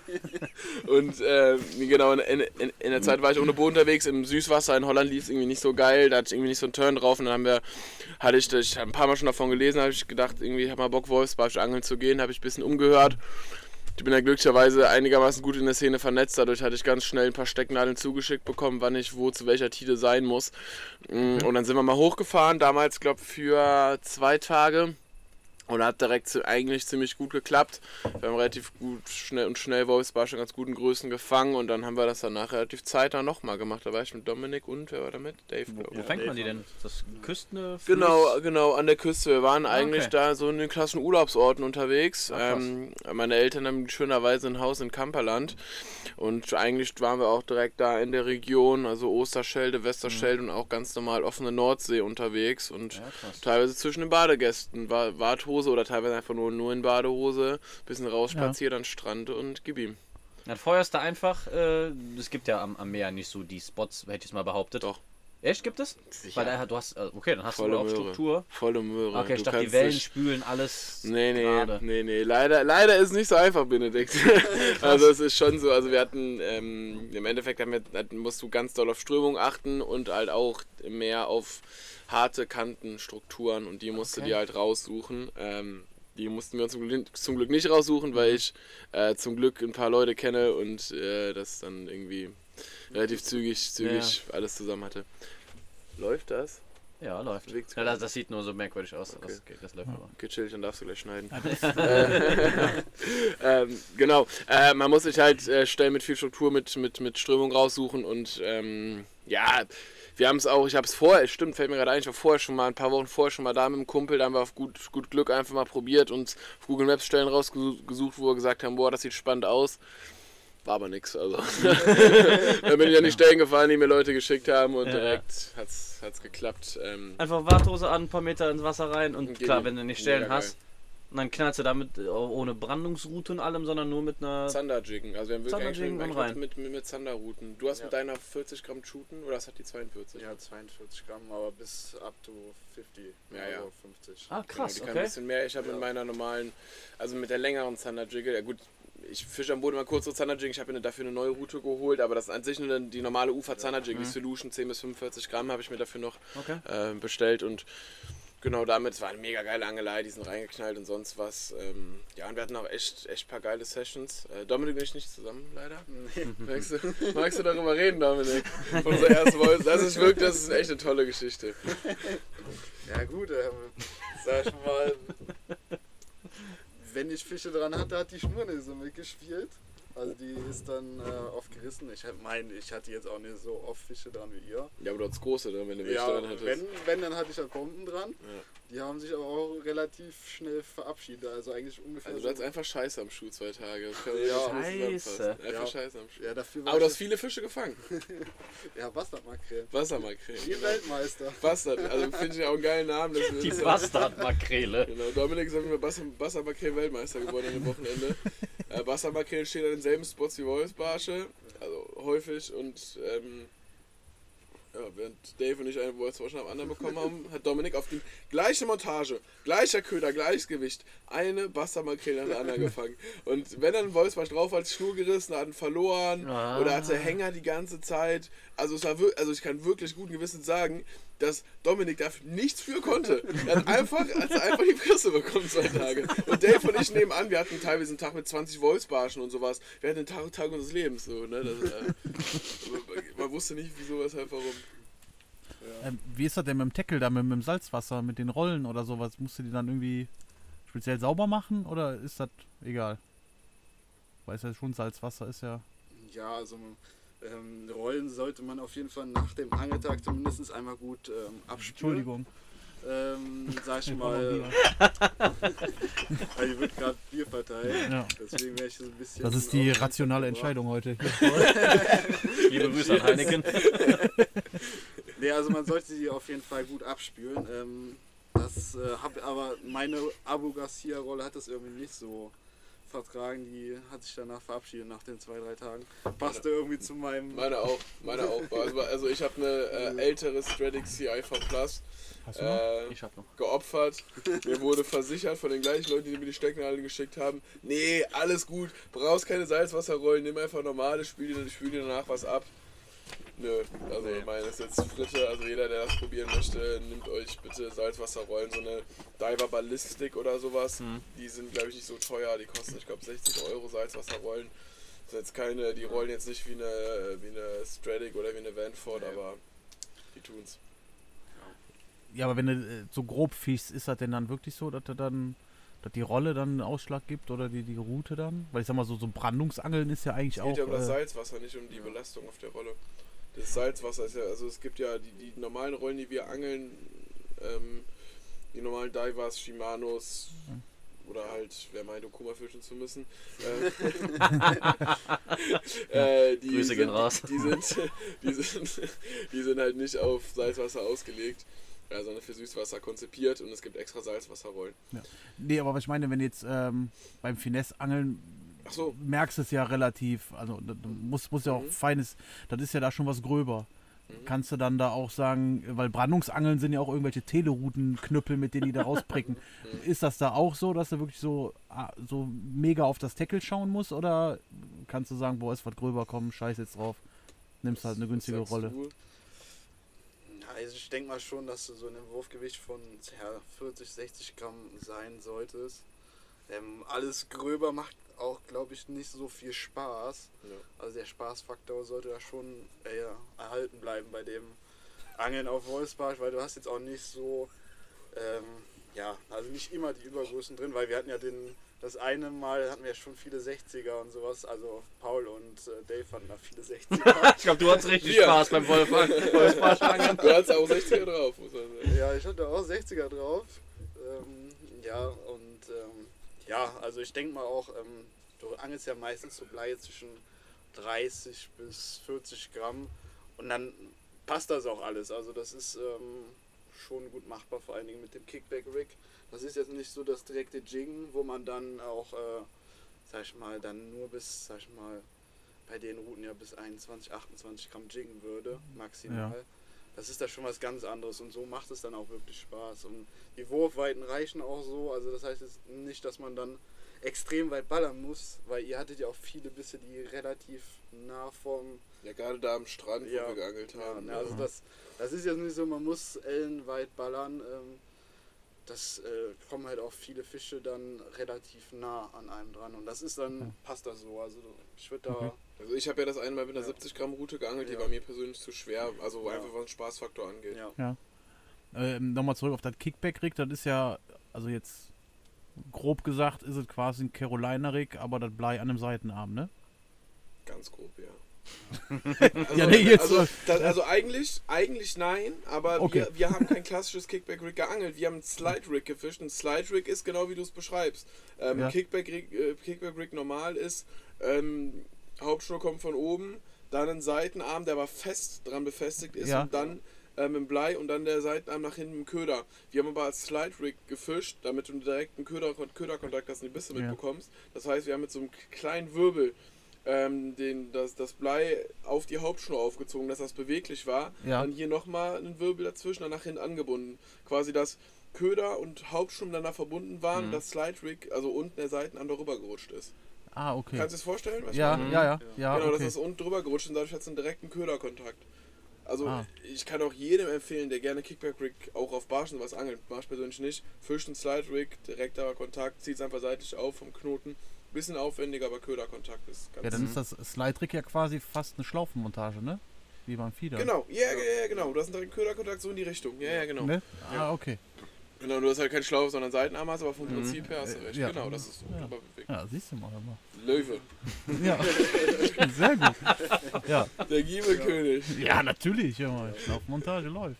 Und äh, genau, in, in, in der Zeit war ich ohne Boot unterwegs, im Süßwasser in Holland lief es irgendwie nicht so geil, da hatte ich irgendwie nicht so einen Turn drauf und dann haben wir, hatte ich, ich habe ein paar Mal schon davon gelesen, habe ich gedacht, irgendwie habe mal Bock, Wolfsbarsch angeln zu gehen, habe ich ein bisschen umgehört. Ich bin ja glücklicherweise einigermaßen gut in der Szene vernetzt, dadurch hatte ich ganz schnell ein paar Stecknadeln zugeschickt bekommen, wann ich wo zu welcher Tide sein muss. Okay. Und dann sind wir mal hochgefahren, damals glaube ich für zwei Tage. Und hat direkt zu, eigentlich ziemlich gut geklappt. Wir haben relativ gut schnell und schnell Wolfsbarsch in ganz guten Größen gefangen und dann haben wir das danach relativ zeitnah nochmal gemacht. Da war ich mit Dominik und wer war da mit? Dave, glaube ich. Wo Ja, fängt man die Dave denn? Ist das Küste? Genau, genau, an der Küste. Wir waren eigentlich okay. da so in den klassischen Urlaubsorten unterwegs. Ah, krass. ähm, meine Eltern haben schönerweise ein Haus in Kamperland und eigentlich waren wir auch direkt da in der Region, also Osterschelde, Westerschelde mhm. und auch ganz normal offene Nordsee unterwegs und Ja, krass. teilweise zwischen den Badegästen, war Warthose oder teilweise einfach nur, nur in Badehose, bisschen rausspaziert ja. an Strand und gib ihm. Dann feuerst du einfach, äh, es gibt ja am, am Meer nicht so die Spots, hätte ich es mal behauptet. Doch. Echt, gibt es? Sicher. Weil da, du hast, okay, dann hast Volle du auch Möhre. Struktur. Volle Möhre. Okay, ich Du dachte, die kannst Wellen dich- spülen alles Nee, nee, gerade. nee, nee. Leider, leider ist nicht so einfach, Benedikt. Also es ist schon so, also wir hatten, ähm, im Endeffekt haben wir, hatten- musst du ganz doll auf Strömung achten und halt auch mehr auf harte Kantenstrukturen und die musst Okay. du dir halt raussuchen. Ähm, die mussten wir uns zum Glück, zum Glück nicht raussuchen, weil ich äh, zum Glück ein paar Leute kenne und äh, das dann irgendwie relativ zügig, zügig alles zusammen hatte. Läuft das? Ja, läuft. Bewegt's Ja, gerade. das, das sieht nur so merkwürdig aus. Okay. Das, geht, das läuft aber. Okay, chill, dann darfst du gleich schneiden. ähm, genau, äh, man muss sich halt äh, Stellen mit viel Struktur, mit, mit, mit Strömung raussuchen und ähm, ja, wir haben es auch, ich habe es vorher, stimmt, fällt mir gerade ein, ich war vorher schon mal, ein paar Wochen vorher schon mal da mit dem Kumpel, da haben wir auf gut, gut Glück einfach mal probiert und auf Google Maps Stellen rausgesucht, wo wir gesagt haben, boah, das sieht spannend aus. War aber nix, also. Da bin ich an die Stellen gefahren, die mir Leute geschickt haben und Ja. direkt hat's, hat's geklappt. Ähm, Einfach Warthose an, ein paar Meter ins Wasser rein und Und klar, gehen. wenn du nicht Stellen Mega hast, und dann knallst du damit äh, ohne Brandungsroute und allem, sondern nur mit einer... Zanderjiggen, also wir haben wirklich Zanderjiggen eigentlich und mit, rein. mit, mit, mit Zanderrouten. Du hast Ja. mit deiner vierzig Gramm Shooten oder was hat die zweiundvierzig? Ja, zweiundvierzig Gramm, aber bis up to fünfzig. Ja, ja. Also fünfzig. Ah, krass, Genau, die kann ein okay. bisschen mehr. Ich habe Ja. mit meiner normalen, also mit der längeren Zanderjigge, ja gut, ich fische am Boden mal kurz so Zanderjiggen, ich habe mir dafür eine neue Route geholt, aber das ist an sich nur die normale Ufer Zanderjigge, die Solution zehn bis fünfundvierzig Gramm habe ich mir dafür noch Okay. äh, bestellt und genau damit, es war eine mega geile Angelei, die sind reingeknallt und sonst was. Ähm, ja, und wir hatten auch echt, echt paar geile Sessions. Äh, Dominik und ich nicht zusammen, leider. Nee. Magst du, magst du darüber reden, Dominik? Von unserer ersten Voice. Das ist wirklich, das ist echt eine tolle Geschichte. Ja gut, ähm, sag ich mal, wenn ich Fische dran hatte, hat die Schnur nicht so mitgespielt. Also die ist dann äh, oft gerissen. Ich meine, ich hatte jetzt auch nicht so oft Fische dran wie ihr. Ja, aber du hattest große drin, wenn du welche Ja, dran hattest. wenn, wenn, dann hatte ich halt Bomben dran. Ja. Die haben sich aber auch relativ schnell verabschiedet. Also eigentlich ungefähr Also du so. hattest einfach Scheiße am Schuh zwei Tage. Das kann man Ja. nicht so zusammenfassen. Scheiße. Einfach Ja. Scheiße am Schuh. Ja, dafür war Aber du ich hast viele Fische gefangen. ja, Bastardmakrelen. Wassermakrelen. Ihr Weltmeister. Bastard. Also finde ich ja auch einen geilen Namen. Das Die ist so- Bastardmakrele. Genau, Dominik ist auf jeden Fall Wassermakrelen-Weltmeister geworden an dem Wochenende. äh, Wassermakrelen stehen an denselben Spots wie Wolfsbarsche, also häufig und ähm, ja, während Dave und ich eine Wolfsbarsche am anderen bekommen haben, hat Dominik auf die gleiche Montage, gleicher Köder, gleiches Gewicht, eine Wassermakrele nach der anderen gefangen. Und wenn dann ein Wolfsbarsch drauf war, hat die Schnur gerissen, hat ihn verloren Ah. oder hatte Hänger die ganze Zeit. Also, es war wir- also ich kann wirklich guten Gewissens sagen, dass Dominik dafür nichts für konnte. Er hat einfach, hat einfach die Fresse bekommen zwei Tage. Und Dave und ich nebenan, wir hatten teilweise einen Tag mit zwanzig Wolfsbarschen und sowas. Wir hatten den Tag, Tag unseres Lebens. So, ne? Das, äh, man wusste nicht, wieso, weshalb, warum. Ähm, wie ist das denn mit dem Tackle da, mit, mit dem Salzwasser, mit den Rollen oder sowas? Musst du die dann irgendwie speziell sauber machen oder ist das egal? Weil es ja schon Salzwasser ist ja. Ja, also ähm, Rollen sollte man auf jeden Fall nach dem Angeltag zumindest einmal gut ähm, abspülen. Entschuldigung. ähm, sag ich Hier mal, kommt noch weil hier wird gerade Bier verteilt. Ja. Deswegen wäre ich so ein bisschen. Das ist die auf- rationale Entscheidung heute. Liebe Grüße an Heineken. Nee, also man sollte die auf jeden Fall gut abspülen. Ähm, das äh, hab, aber meine Abu Garcia-Rolle hat das irgendwie nicht so vertragen. Die hat sich danach verabschiedet nach den zwei, drei Tagen. Passte irgendwie zu meinem. Meine auch, meine auch. Also, also ich habe eine äh, ältere Stradic C I V Plus Hast du noch? äh, Ich hab noch. geopfert. Mir wurde versichert von den gleichen Leuten, die mir die Stecknadel geschickt haben. Nee, alles gut. Brauchst keine Salzwasserrollen, nimm einfach normale, spül dir, spül dir danach was ab. Nö, also Nee. meine ist jetzt Fritte, also jeder, der das probieren möchte, nimmt euch bitte Salzwasserrollen, so eine Diver Ballistic oder sowas. Mhm. Die sind, glaube ich, nicht so teuer, die kosten, ich glaube, sechzig Euro Salzwasserrollen. Das sind jetzt keine, die rollen jetzt nicht wie eine, wie eine Stradic oder wie eine Vanford, Nee. aber die tun's. Ja, aber wenn du äh, so grob fischst, ist das denn dann wirklich so, dass du dann, dass die Rolle dann einen Ausschlag gibt oder die, die Route dann? Weil ich sag mal, so, so ein Brandungsangeln ist ja eigentlich Es geht auch. ja um das äh, Salzwasser, nicht um die Belastung auf der Rolle. Das Salzwasser ist ja, also es gibt ja die, die normalen Rollen, die wir angeln, ähm, die normalen Divers, Shimanos oder halt, wer meint, Okuma fischen zu müssen. Äh, äh, die Grüße sind, gehen raus. Die sind, die, sind, die sind halt nicht auf Salzwasser ausgelegt, äh, sondern für Süßwasser konzipiert und es gibt extra Salzwasserrollen. Nee, aber was ich meine, wenn jetzt ähm, beim Finesse-Angeln Ach so, merkst du es ja relativ, also du du musst, musst ja auch Mhm. feines, das ist ja da schon was gröber. Mhm. Kannst du dann da auch sagen, weil Brandungsangeln sind ja auch irgendwelche Teleroutenknüppel, mit denen die da rauspricken. Mhm. Ist das da auch so, dass du wirklich so, ah, so mega auf das Tackle schauen musst? Oder kannst du sagen, boah, ist was gröber, komm, scheiß jetzt drauf. Nimmst halt eine was günstige sagst Rolle. du? Ja, also ich denke mal schon, dass du so in einem Wurfgewicht von ja, vierzig, sechzig Gramm sein solltest. Ähm, alles gröber macht auch, glaube ich, nicht so viel Spaß. Ja. Also der Spaßfaktor sollte da schon äh, ja, erhalten bleiben bei dem Angeln auf Wolfsbarsch, weil du hast jetzt auch nicht so, ähm, ja, also nicht immer die Übergrößen drin, weil wir hatten ja den, das eine Mal hatten wir ja schon viele sechziger und sowas, also Paul und äh, Dave hatten da viele sechziger. Ich glaube, du hattest richtig Wir. Spaß beim Wolfsbarschangeln. Du hast auch sechziger drauf, muss man sagen. Ja, ich hatte auch sechziger drauf. Ähm, ja, und ähm, ja, also ich denke mal auch, ähm, du angelst ja meistens so Blei zwischen dreißig bis vierzig Gramm und dann passt das auch alles. Also das ist ähm, schon gut machbar, vor allen Dingen mit dem Kickback-Rig. Das ist jetzt nicht so das direkte Jiggen, wo man dann auch, äh, sag ich mal, dann nur bis, sag ich mal, bei den Routen ja bis einundzwanzig, achtundzwanzig Gramm jiggen würde, maximal. Ja. Das ist da schon was ganz anderes und so macht es dann auch wirklich Spaß. Und die Wurfweiten reichen auch so, also das heißt jetzt nicht, dass man dann extrem weit ballern muss, weil ihr hattet ja auch viele Bisse, die relativ nah vom... Ja, gerade da am Strand, wo Ja, wir geangelt ja, haben. ne, also das, das ist jetzt nicht so, man muss ellenweit ballern. Ähm, das äh, kommen halt auch viele Fische dann relativ nah an einem dran und das ist dann, passt das so. Also ich würde da... Okay. Also ich habe ja das eine Mal mit einer Ja. siebzig Gramm Route geangelt, die Ja. war mir persönlich zu schwer, also Ja. einfach was den Spaßfaktor angeht. Ja. Ja. Ähm, Nochmal zurück auf das Kickback-Rig, das ist ja, also jetzt grob gesagt, ist es quasi ein Carolina-Rig, aber das Blei an einem Seitenarm, ne? Ganz grob, ja. Ja, nee, jetzt- also, das, also eigentlich, eigentlich nein, aber Okay. wir, wir haben kein klassisches Kickback-Rig geangelt. Wir haben einen Slide-Rig gefischt. Ein Slide-Rig ist genau wie du es beschreibst. Ähm, Ja. Kickback-Rig äh, Kickback-Rig normal ist, ähm, Hauptschnur kommt von oben, dann ein Seitenarm, der aber fest dran befestigt ist Ja. und dann ähm, im Blei und dann der Seitenarm nach hinten im Köder. Wir haben aber als Slide-Rig gefischt, damit du direkt einen Köder, Köderkontakt hast und die Bisse Ja. mitbekommst. Das heißt, wir haben mit so einem kleinen Wirbel ähm, den, das, das Blei auf die Hauptschnur aufgezogen, dass das beweglich war. Ja. Dann hier nochmal einen Wirbel dazwischen, dann nach hinten angebunden. Quasi, dass Köder und Hauptschnur miteinander verbunden waren, Mhm. das Slide-Rig, also unten der Seitenarm darüber gerutscht ist. Ah, okay. Kannst du dir das vorstellen? Was ich Ja, meine? ja, ja, ja, Genau, okay. das ist unten drüber gerutscht und dadurch hat es einen direkten Köderkontakt. Also Ah. ich kann auch jedem empfehlen, der gerne Kickback-Rig auch auf Barschen was angelt, mach ich persönlich nicht, fischt einen Slide-Rig, direkter Kontakt, zieht es einfach seitlich auf vom Knoten. Bisschen aufwendiger, aber Köderkontakt ist ganz Ja, dann ist das Slide-Rig ja quasi fast eine Schlaufenmontage, ne? Wie beim Fieder. Genau, ja, ja, ja, genau. Du hast einen direkten Köderkontakt so in die Richtung. Ja, ja, genau. Ne? Ah, okay. Genau, du hast halt keinen Schlauch, sondern Seitenarm hast, aber vom Mhm. Prinzip her hast du recht. Ja. Genau, das ist so. Ja. Aber bewegt. Ja, siehst du mal. hör mal. Löwe, Ja, sehr gut. Ja, der Giebelkönig. ja natürlich. Ja, mal. Schlaufenmontage läuft.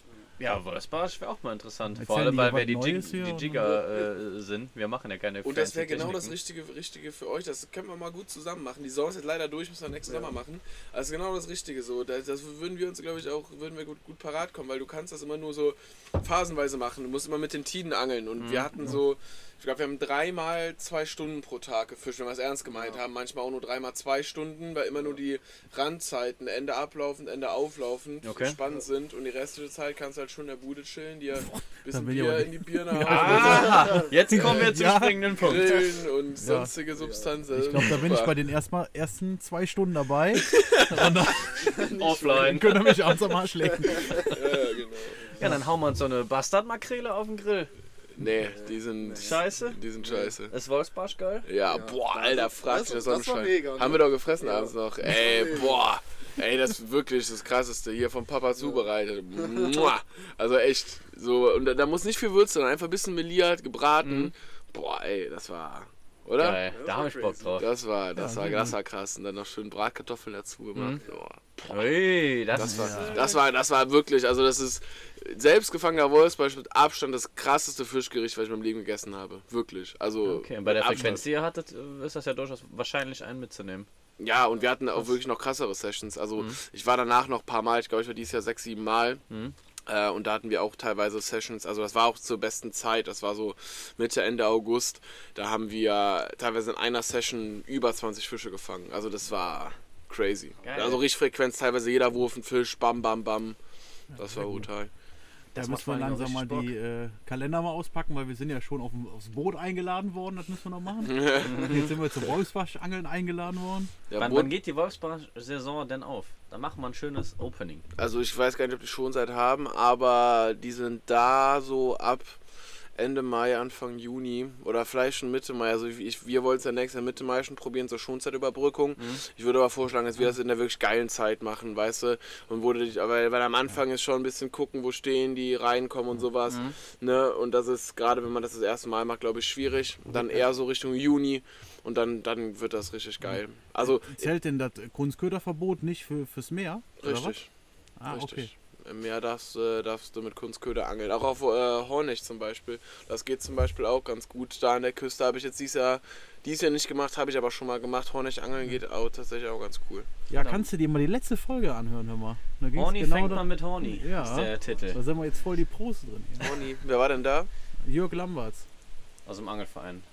Ja, Wolfsbarsch wäre auch mal interessant. Erzählen Vor allem, die weil was wir die, Neues Jig hier die Jigger äh, sind. Wir machen ja keine Und das fancy wäre genau das Techniken. richtige, richtige für euch. Das können wir mal gut zusammen machen. Die Saison ist jetzt leider durch, müssen wir nächsten ja. Sommer machen. Also genau das Richtige so. Das, das würden wir uns, glaube ich, auch würden wir gut, gut parat kommen, weil du kannst das immer nur so phasenweise machen. Du musst immer mit den Tiden angeln. Und mhm. wir hatten so, ich glaube, wir haben dreimal zwei Stunden pro Tag gefischt, wenn wir es ernst gemeint ja. haben. Manchmal auch nur dreimal zwei Stunden, weil immer nur die Randzeiten, Ende ablaufend, Ende auflaufend, okay. spannend sind. Und die restliche Zeit kannst du halt schon in der Bude chillen, dir ein bisschen will ich Bier aber in die Birne hauen. Ah, jetzt kommen wir zum Ja. springenden Punkt. Grillen und sonstige Substanzen. Ich glaube, da bin ich bei den erstmal ersten zwei Stunden dabei. Und dann Offline. könnt ihr mich abends am Arsch lecken. Ja, genau. Ja, dann hauen wir uns so eine Bastardmakrele auf den Grill. Nee, die sind Scheiße. Die sind scheiße. Ist Wolfsbarsch geil? Ja, Ja, boah, das- Alter, das- frag das- dich das so das war Scheiß. mega, Haben ne? wir doch gefressen Ja. abends noch. Das Ey, war mega. boah. Ey, das ist wirklich das Krasseste. Hier vom Papa zubereitet. Mua. Also echt. So, und da, da muss nicht viel Würze, sondern einfach ein bisschen meliert, gebraten. Mhm. Boah, ey, das war. Oder? Geil, Das da war habe ich Bock crazy. drauf. Das war, das Ja, war, sehr das gut. war krass. Und dann noch schön Bratkartoffeln dazu gemacht. Boah. Ui, das, Das war, Ja. das war, das war wirklich, also das ist selbstgefangener Wolfsbarsch mit Abstand das krasseste Fischgericht, was ich in meinem Leben gegessen habe. Wirklich. Also Okay, und bei der mit Frequenz, Abstand. die ihr hattet, äh, ist das ja durchaus wahrscheinlich einen mitzunehmen. Ja, und wir hatten auch wirklich noch krassere Sessions. Also ich war danach noch ein paar Mal, ich glaube, ich war dieses Jahr sechs, sieben Mal. Mhm. Äh, und da hatten wir auch teilweise Sessions, also das war auch zur besten Zeit, das war so Mitte, Ende August. Da haben wir teilweise in einer Session über zwanzig Fische gefangen. Also das war crazy. Geil. Also richtig Frequenz, teilweise jeder Wurf ein Fisch, bam, bam, bam. Das war brutal. Da Das macht müssen wir vor allem auch langsam mal richtig die äh, Kalender mal auspacken, weil wir sind ja schon auf dem, aufs Boot eingeladen worden, das müssen wir noch machen. Jetzt sind wir zum Wolfsbarschangeln eingeladen worden. Ja, wann, Boot- wann geht die Wolfsbarsch-Saison denn auf? Dann machen wir ein schönes Opening. Also ich weiß gar nicht, ob die schon seit haben, aber die sind da so ab Ende Mai, Anfang Juni oder vielleicht schon Mitte Mai. Also ich, ich, wir wollten es ja nächstes Jahr Mitte Mai schon probieren zur Schonzeitüberbrückung. Mhm. Ich würde aber vorschlagen, dass wir das in der wirklich geilen Zeit machen, weißt du. Und wurde ich, aber weil am Anfang ist schon ein bisschen gucken, wo stehen die, reinkommen und sowas. Mhm. Ne? Und das ist gerade, wenn man das das erste Mal macht, glaube ich, schwierig. Dann eher so Richtung Juni und dann, dann wird das richtig geil. Also Zählt denn das Kunstköderverbot nicht für, fürs Meer? Oder richtig. was? Ah, okay. Richtig. Im Meer darfst, äh, darfst du mit Kunstköder angeln. Auch auf äh, Hornich zum Beispiel. Das geht zum Beispiel auch ganz gut. Da an der Küste habe ich jetzt dieses Jahr, dieses Jahr nicht gemacht, habe ich aber schon mal gemacht. Hornich angeln geht auch tatsächlich auch ganz cool. Ja, kannst du dir mal die letzte Folge anhören, hör mal. Da ging's Horny genau fängt da- man mit Horny, Ja. ist der Titel. Da sind wir jetzt voll die Pros drin. Hier. Horny, wer war denn da? Jörg Lamberts. Aus dem Angelverein.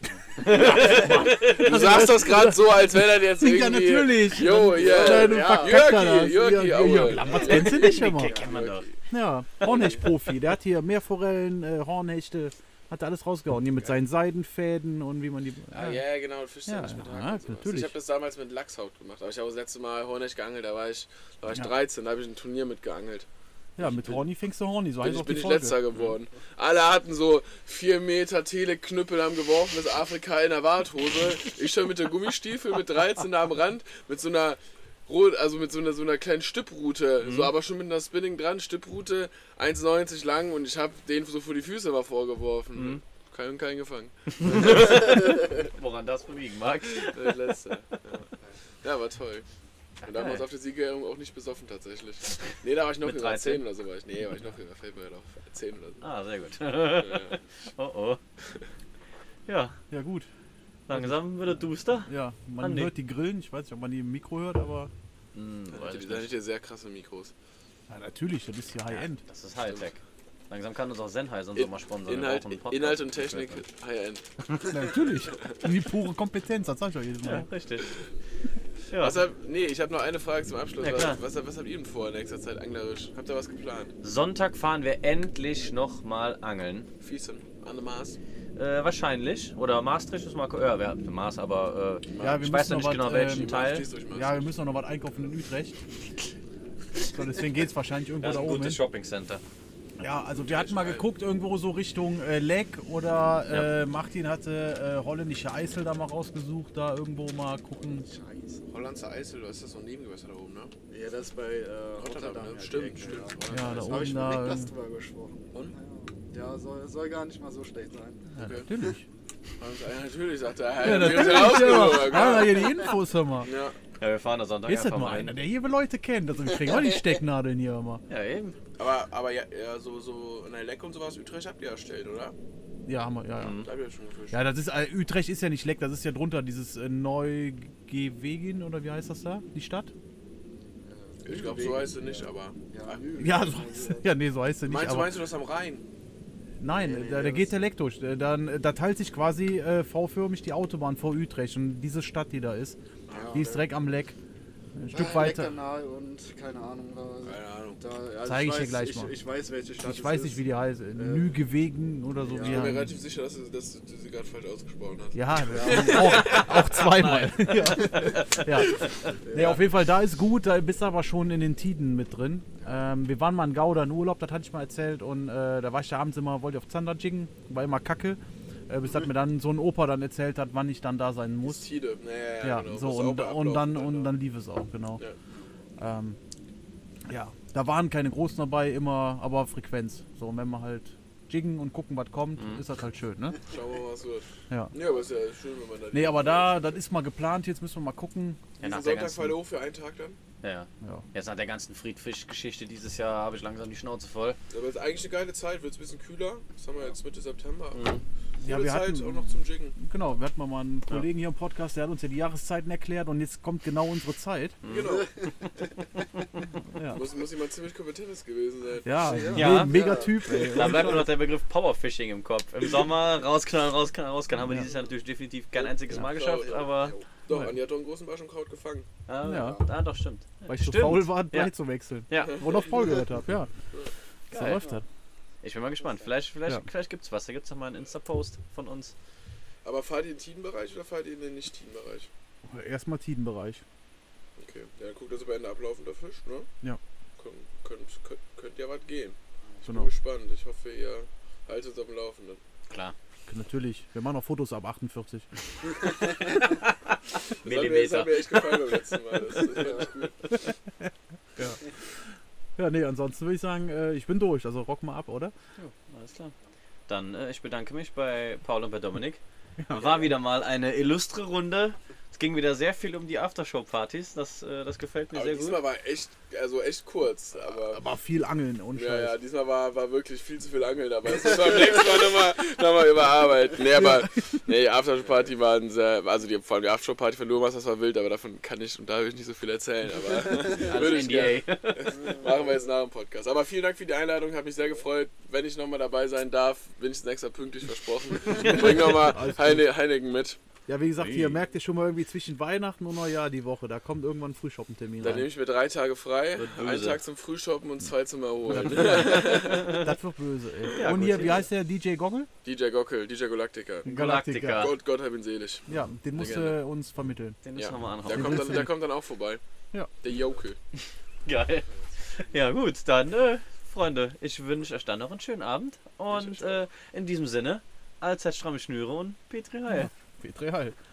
Du sagst das gerade so, als wäre das jetzt irgendwie... Ja, natürlich. Jo, ja. Kleine ja. Verkacker da. Jörgi, Jörgi, Ja, Aue. Jörg Lamberts kennst du nicht, hör mal. Kennt man doch. Ja, Hornhecht-Profi. Der hat hier Meerforellen, äh, Hornhechte, hat er alles rausgehauen. Hier mit seinen Seidenfäden und wie man die... Ah, ja, genau, Fisch ja, Ja, nicht mit ja, Haken und sowas. natürlich. Ich habe das damals mit Lachshaut gemacht, aber ich habe das letzte Mal Hornich geangelt, da war ich, da war ich Ja. dreizehn, da habe ich ein Turnier mitgeangelt. Ja, mit Horny fängst du Horny, so Bin heißt ich, auch bin die ich Folge. letzter geworden. Alle hatten so vier Meter Teleknüppel, haben geworfen, das Afrika in der Warthose. Ich schon mit der Gummistiefel mit dreizehn da am Rand, mit so einer Rot, also mit so einer, so einer kleinen Stipprute, so aber schon mit einer Spinning dran, Stipprute, eins neunzig lang und ich habe den so vor die Füße mal vorgeworfen. Mhm. Keinen, keinen gefangen. Woran das liegen mag. Der letzte. Ja. ja, war toll. Und damals geil. auf der Siegerehrung auch nicht besoffen tatsächlich. Nee, da war ich noch Mit jünger, dreizehn? zehn oder so war ich. Nee, war ich noch jünger, fällt mir halt auf. zehn oder so. Ah, sehr gut. Ja. Oh oh. Ja, Ja, gut. langsam wird er duster. Ja, man Andi. hört die Grillen. Ich weiß nicht, ob man die im Mikro hört, aber... Hm, Da weiß hatte ich die- da hatte nicht. ich ja sehr krasse Mikros. Ja, natürlich, das ist hier High-End. Das ist Hightech. Langsam kann uns auch Sennheiser und so mal sponsern. Wir Inhalt, brauchen einen Podcast. Inhalt und Technik, High-End. Ja, natürlich. Und die pure Kompetenz, das sag ich euch jedes Ja, Mal. richtig. Ja. Was hab, nee, ich habe noch eine Frage zum Abschluss. Ja, klar. was, was, was habt ihr denn vor in nächster Zeit anglerisch? Habt ihr was geplant? Sonntag fahren wir endlich nochmal angeln. Fiesen, an der Maas? Äh, wahrscheinlich. Oder Maastricht ist mal. Ja, wir haben Maas, aber äh, Ja, wir ich weiß müssen ja noch nicht was, genau welchen ähm, Teil. Schließt euch mal. Ja, wir müssen noch was einkaufen in Utrecht. So, deswegen geht es wahrscheinlich irgendwo Das ist da ein oben gutes hin. Shopping-Center. Ja, also wir hatten mal geguckt, irgendwo so Richtung äh, Leck oder äh, Martin hatte äh, holländische Eisel da mal rausgesucht, da irgendwo mal gucken. Scheiße. Hollandser Eisel, ist das so ein Nebengewässer da oben, ne? Ja, das ist bei äh, Rotterdam, Rotterdam. ne? ja, die Stimmt, Ecke, stimmt. Ja, da Da habe oben ich mit da. Niklas ähm, drüber gesprochen. Und? Ja, soll, soll gar nicht mal so schlecht sein. Ja, Okay. natürlich. Ja, natürlich, sagt er. Ja, Ja, natürlich. ja, Ja, ja, ah, hier die Infos, hör mal. ja. Ja, wir fahren da Sonntag Hier ist das einfach nur mal einer, hin. der hier Leute kennt. Also wir kriegen auch die Stecknadeln hier immer. Ja, eben. Aber, aber ja, ja so, so eine Leck und sowas, Utrecht habt ihr erstellt, oder? Ja, haben wir, ja, ja. Mhm. Da habt ihr schon gefischt. Ja, das ist, äh, Utrecht ist ja nicht Leck, das ist ja drunter, dieses äh, Neugewegen, oder wie heißt das da, die Stadt? Ich glaube, so heißt sie nicht, aber. Ja, Ja, so heißt, ja, nee, so heißt sie nicht, Meinst du, aber meinst du das am Rhein? nein, Nee, nee, da, da das- geht der Leck durch. Äh, Dann, äh, da teilt sich quasi äh, V-förmig die Autobahn vor Utrecht und diese Stadt, die da ist, Ja, die ist direkt am Leck. Ein Stück Ah, weiter. Leckkanal und keine Ahnung. was- Keine Ahnung. Da, also Zeig ich dir weiß, gleich ich, mal. Ich weiß, welche Stadt Ich es weiß ist. nicht, wie die heißt. Äh, Nügewegen oder so. ja. wie Ich bin mir die- relativ sicher, dass du, dass du sie gerade falsch ausgesprochen hast. Ja, auch, auch zweimal. ja. Ja. Nee, auf jeden Fall, da ist gut, da bist du aber schon in den Tiden mit drin. Ähm, wir waren mal in Gouda in Urlaub, das hatte ich mal erzählt, und äh, da war ich da abends immer, wollte ich auf Zander jiggen, war immer kacke. Äh, bis hat mir dann so ein Opa dann erzählt hat, wann ich dann da sein muss. Tide. Naja, Ja, genau. so, Muss und, auch und, ablaufen dann, da. und dann lief es auch, genau. Ja. Ähm, ja, da waren keine Großen dabei, immer, aber Frequenz. So, und wenn wir halt jiggen und gucken, was kommt, ist das halt schön, ne? Schauen wir mal, was wird. Ja. Ja, aber ist ja schön, wenn man da. Nee, aber da, das ist mal geplant, jetzt müssen wir mal gucken. Ja, nach Diesen der Sonntag ganzen, falle hoch für einen Tag dann. ja. Ja. Jetzt nach der ganzen Friedfisch-Geschichte dieses Jahr habe ich langsam die Schnauze voll. Aber es ist eigentlich eine geile Zeit, wird es ein bisschen kühler. Das haben wir jetzt Mitte September. Mhm. Ja, Gute wir Zeit hatten- auch noch zum Jiggen. Genau, wir hatten mal einen Kollegen hier im Podcast, der hat uns ja die Jahreszeiten erklärt und jetzt kommt genau unsere Zeit. Genau. Ja, Muss, muss jemand ziemlich kompetentes gewesen sein. ja, Ja. me mega Typ, ey. Da bleibt nur noch der Begriff Powerfishing im Kopf. Im Sommer rausknallen, rausknallen, rausknallen. Haben wir dieses Jahr natürlich definitiv kein einziges Mal geschafft, Kraut, aber. ja. Doch, Andi hat doch einen großen Barsch im Kraut gefangen. Ah, Ja. ja. doch, stimmt. Weil ich so Stimmt. faul war, Ja. beizuwechseln. Ja, Und auf Paul gehört habe, ja. So Geil. läuft das. ich bin mal gespannt. Vielleicht, vielleicht, Ja. vielleicht gibt's was. Da gibt's noch mal einen Insta-Post von uns. Aber fahrt ihr in den Tiden-Bereich oder fahrt ihr in den Nicht-Tiden-Bereich? Erstmal Tidenbereich. Okay, ja, dann guckt, dass ihr bei Ende ablaufender Fisch, ne? Ja. Könnt, könnt, könnt, könnt ja was gehen. Ich Genau. bin gespannt. Ich hoffe, ihr haltet uns auf dem Laufenden. Klar. Natürlich. Wir machen auch Fotos ab achtundvierzig. Das hat, mir, das Millimeter. hat mir echt gefallen beim letzten Mal. Das, das fand ich gut. Ja, nee, ansonsten würde ich sagen, äh, ich bin durch. Also rock mal ab, oder? Ja, alles klar. Dann, äh, ich bedanke mich bei Paul und bei Dominik. War wieder mal eine illustre Runde. Es ging wieder sehr viel um die Aftershow-Partys. Das, äh, das gefällt mir Aber sehr gut. diesmal war echt, also echt kurz. Aber Aber viel Angeln und ja, Scheiß. ja, diesmal war, war wirklich viel zu viel Angeln dabei. Das müssen wir beim nächsten Mal nochmal noch mal überarbeiten. Nee, aber nee, die Aftershow-Party waren sehr, also die, vor allem die Aftershow-Party von Lomas, das war wild, aber davon kann ich und da will ich nicht so viel erzählen. Aber würde Alles ich N D A. machen wir jetzt nach dem Podcast. Aber vielen Dank für die Einladung, hat mich sehr gefreut. Wenn ich nochmal dabei sein darf, bin ich extra pünktlich versprochen. Bring nochmal Heine, Heineken mit. Ja, wie gesagt, Ui. ihr merkt ihr schon mal irgendwie zwischen Weihnachten und Neujahr die Woche. Da kommt irgendwann ein Frühshoppentermin Dann nehme rein. ich mir drei Tage frei, Wird böse. einen Tag zum Frühshoppen und zwei zum Erholen. Das wird böse, ey. Ja, und gut, hier, ja. wie heißt der? D J Goggle? D J Gockel, D J Galactica. Galactica. Gott, Gott hab ihn selig. Ja, den musst Legende. du uns vermitteln. Den müssen Ja. wir mal Der anhauen. kommt, dann, der kommt dann auch vorbei. Ja. Der Jokel. Geil. Ja gut, dann äh, Freunde, ich wünsche euch dann noch einen schönen Abend. Und Ich euch äh, in diesem Sinne, allzeit stramme Schnüre und Petri Heil. Petri Heil.